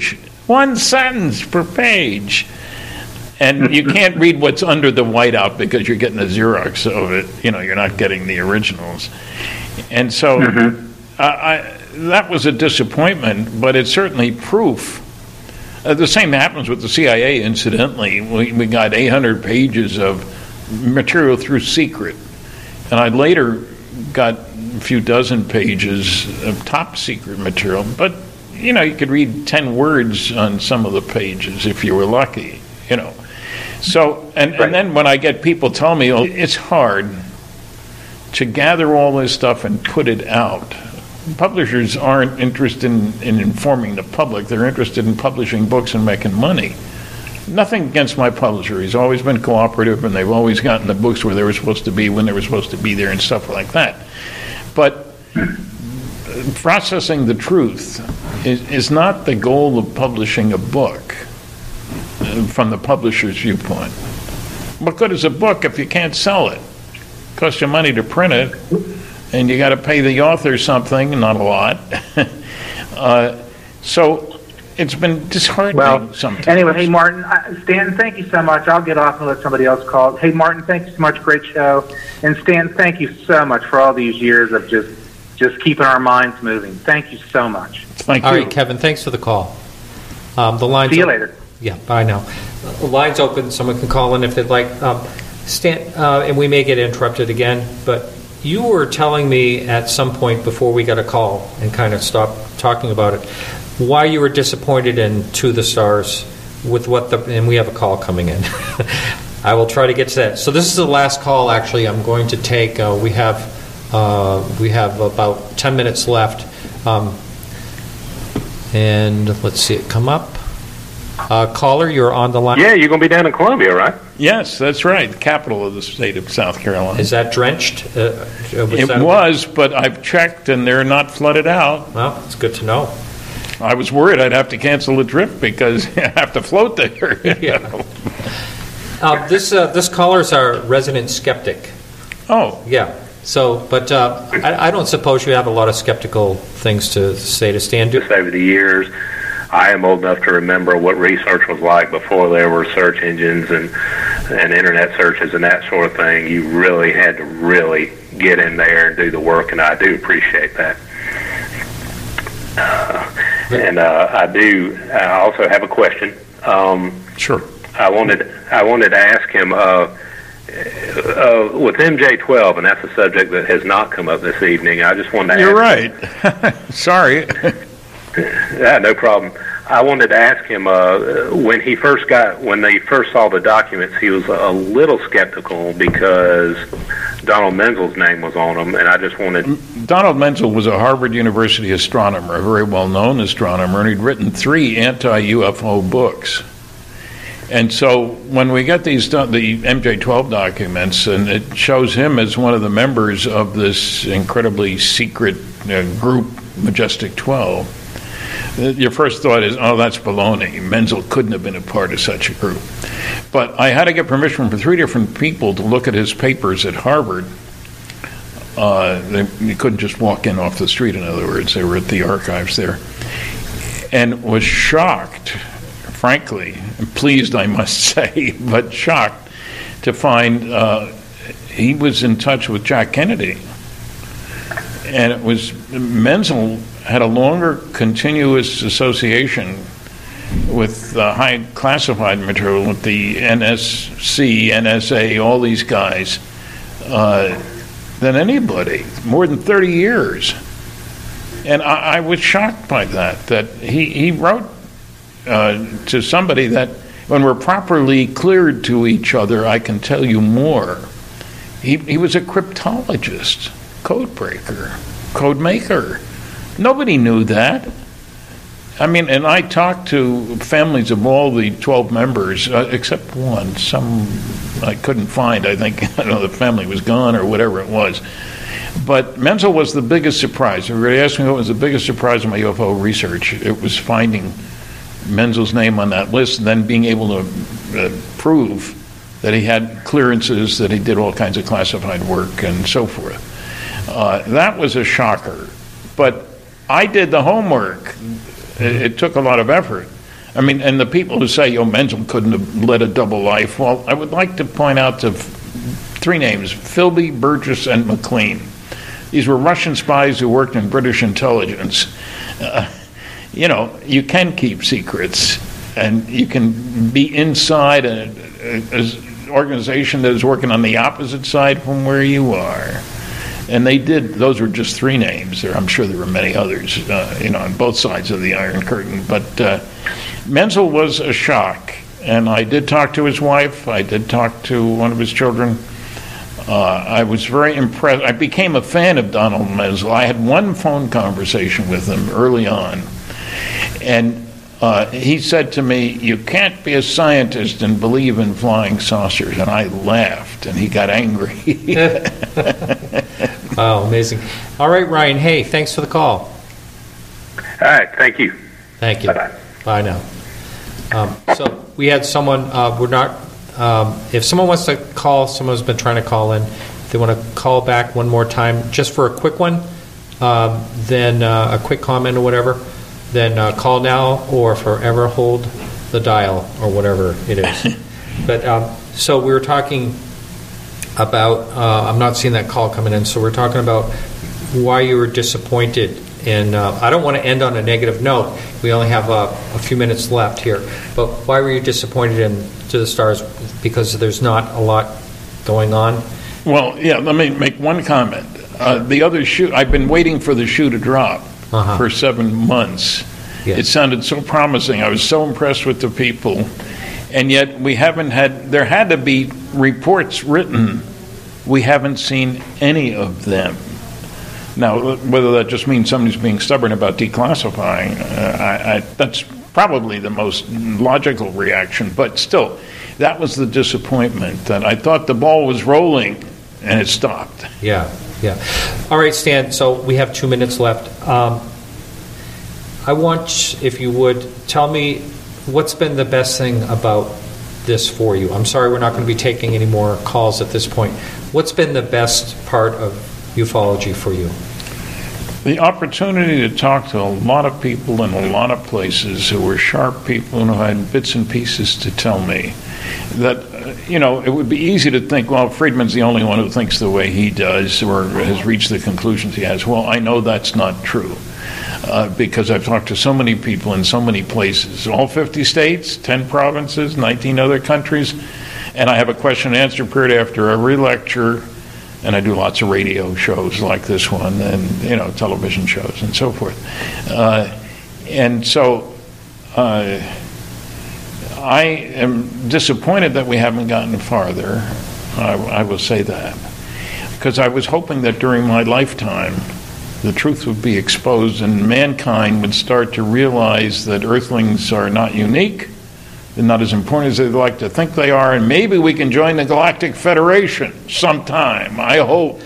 One sentence per page. And you can't read what's under the whiteout because you're getting a Xerox of it. You know, you're not getting the originals. And so mm-hmm. uh, I, that was a disappointment, but it's certainly proof. Uh, the same happens with the C I A, incidentally. We, we got eight hundred pages of material through secret. And I later got a few dozen pages of top secret material. But, you know, you could read ten words on some of the pages if you were lucky, you know. So, and, right. and then when I get people tell me, oh, it's hard to gather all this stuff and put it out. Publishers aren't interested in, in informing the public. They're interested in publishing books and making money. Nothing against my publisher. He's always been cooperative, and they've always gotten the books where they were supposed to be, when they were supposed to be there, and stuff like that. But processing the truth is, is not the goal of publishing a book from the publisher's viewpoint. What good is a book if you can't sell it? It costs you money to print it, and you got to pay the author something, not a lot. uh, so it's been disheartening well, sometimes. Anyway, hey, Martin, uh, Stan, thank you so much. I'll get off and let somebody else call. Hey, Martin, thank you so much. Great show. And Stan, thank you so much for all these years of just just keeping our minds moving. Thank you so much. Thank all you. All right, Kevin, thanks for the call. Um, the lines See you open. later. Yeah, bye now. The line's open. Someone can call in if they'd like. Um, Stan, uh, and we may get interrupted again, but you were telling me at some point before we got a call and kind of stopped talking about it, why you were disappointed in To the Stars with what the, and we have a call coming in. I will try to get to that. So this is the last call, actually, I'm going to take. Uh, we have uh, we have about ten minutes left. Um, and let's see it come up. Uh, caller, you're on the line. Yeah, you're going to be down in Columbia, right? Yes, that's right. The capital of the state of South Carolina. Is that drenched? Uh, was it that was, but I've checked, and they're not flooded out. Well, it's good to know. I was worried I'd have to cancel the trip because I have to float there. Yeah. uh, this uh, this caller is our resident skeptic. Oh. Yeah. So, but uh, I, I don't suppose you have a lot of skeptical things to say to Stan. Just over the years, I am old enough to remember what research was like before there were search engines and and internet searches and that sort of thing. You really had to really get in there and do the work, and I do appreciate that. Uh, and uh, I do. I also have a question. Um, sure. I wanted I wanted to ask him uh, uh, with M J twelve, and that's a subject that has not come up this evening. I just wanted to. You're ask right. Sorry. Yeah, no problem. I wanted to ask him uh, when he first got when they first saw the documents, he was a little skeptical because Donald Menzel's name was on them, and I just wanted. Donald Menzel was a Harvard University astronomer, a very well-known astronomer, and he'd written three anti-U F O books. And so when we get these the M J twelve documents, and it shows him as one of the members of this incredibly secret uh, group, Majestic twelve. Your first thought is, oh, that's baloney. Menzel couldn't have been a part of such a group. But I had to get permission from three different people to look at his papers at Harvard. Uh, they, you couldn't just walk in off the street, in other words. They were at the archives there. And was shocked, frankly, pleased, I must say, but shocked to find uh, he was in touch with Jack Kennedy. And it was Menzel had a longer continuous association with uh, high classified material, with the N S C, N S A, all these guys, uh, than anybody, more than thirty years. And I, I was shocked by that, that he, he wrote uh, to somebody that when we're properly cleared to each other, I can tell you more. He, he was a cryptologist, code breaker, code maker. Nobody knew that. I mean, and I talked to families of all the twelve members, uh, except one. Some I couldn't find. I think I don't know the family was gone or whatever it was. But Menzel was the biggest surprise. Everybody asked me what was the biggest surprise in my U F O research. It was finding Menzel's name on that list and then being able to uh, prove that he had clearances, that he did all kinds of classified work and so forth. Uh, that was a shocker. But I did the homework. It, it took a lot of effort. I mean, and the people who say, oh, Menzel couldn't have led a double life, well, I would like to point out the three names, Philby, Burgess, and McLean. These were Russian spies who worked in British intelligence. Uh, you know, you can keep secrets, and you can be inside an organization that is working on the opposite side from where you are. And they did, those were just three names. There, I'm sure there were many others, uh, you know, on both sides of the Iron Curtain. But uh, Menzel was a shock. And I did talk to his wife. I did talk to one of his children. Uh, I was very impressed. I became a fan of Donald Menzel. I had one phone conversation with him early on. And uh, he said to me, you can't be a scientist and believe in flying saucers. And I laughed, and he got angry. Wow, amazing. All right, Ryan, hey, thanks for the call. All right, thank you. Thank you. Bye-bye. Bye now. Um, so we had someone, uh, we're not, um, if someone wants to call, someone's been trying to call in, if they want to call back one more time, just for a quick one, um, then uh, a quick comment or whatever, then uh, call now or forever hold the dial or whatever it is. But um, so we were talking about, uh, I'm not seeing that call coming in, so we're talking about why you were disappointed. And uh, I don't want to end on a negative note. We only have uh, a few minutes left here. But why were you disappointed in To the Stars? Because there's not a lot going on? Well, yeah, let me make one comment. Uh, the other shoe, I've been waiting for the shoe to drop uh-huh. for seven months. Yes. It sounded so promising. I was so impressed with the people. And yet we haven't had, there had to be reports written. We haven't seen any of them. Now, whether that just means somebody's being stubborn about declassifying, uh, I, I, that's probably the most logical reaction. But still, that was the disappointment, that I thought the ball was rolling and it stopped. Yeah, yeah. All right, Stan, so we have two minutes left. Um, I want, if you would, tell me what's been the best thing about this for you. I'm sorry we're not going to be taking any more calls at this point. What's been the best part of ufology for you? The opportunity to talk to a lot of people in a lot of places who were sharp people and who had bits and pieces to tell me. That, uh, you know, it would be easy to think, well, Friedman's the only one who thinks the way he does or has reached the conclusions he has. Well, I know that's not true. Uh, because I've talked to so many people in so many places, all fifty states, ten provinces, nineteen other countries, and I have a question and answer period after every lecture, and I do lots of radio shows like this one, and you know, television shows and so forth. Uh, and so uh, I am disappointed that we haven't gotten farther. I, I will say that, because I was hoping that during my lifetime the truth would be exposed and mankind would start to realize that Earthlings are not unique, they're not as important as they'd like to think they are, and maybe we can join the Galactic Federation sometime, I hope.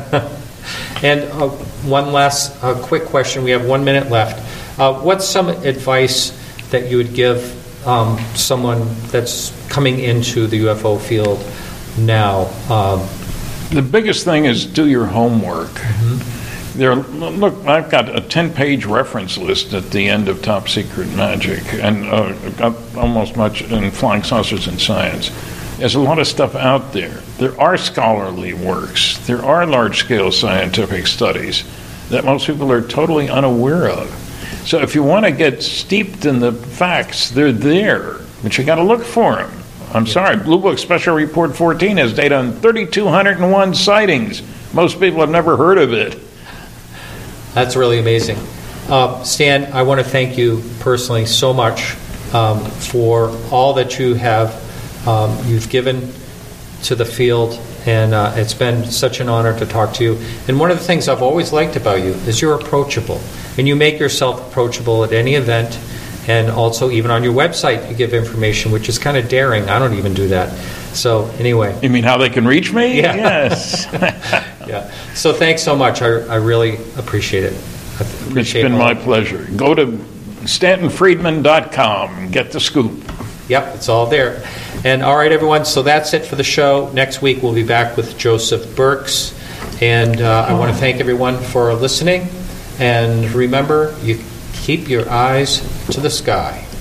And uh, one last uh, quick question. We have one minute left. Uh, what's some advice that you would give um, someone that's coming into the U F O field now? Um, the biggest thing is do your homework. Mm-hmm. There, look, I've got a ten-page reference list at the end of Top Secret Magic, and uh, almost much in Flying Saucers and Science. There's a lot of stuff out there. There are scholarly works. There are large-scale scientific studies that most people are totally unaware of. So if you want to get steeped in the facts, they're there, but you got to look for them. I'm sorry, Blue Book Special Report fourteen has data on three thousand two hundred one sightings. Most people have never heard of it. That's really amazing. Uh, Stan, I want to thank you personally so much um, for all that you have um, you've given to the field, and uh, it's been such an honor to talk to you. And one of the things I've always liked about you is you're approachable, and you make yourself approachable at any event, and also even on your website you give information, which is kind of daring. I don't even do that. So anyway. You mean how they can reach me? Yeah. Yes. Yeah. So thanks so much. I, I really appreciate it. I appreciate it's been it my pleasure. Go to stanton friedman dot com and get the scoop. Yep, it's all there. And all right, everyone, so that's it for the show. Next week we'll be back with Joseph Burks. And uh, I want to thank everyone for listening. And remember, you keep your eyes to the sky.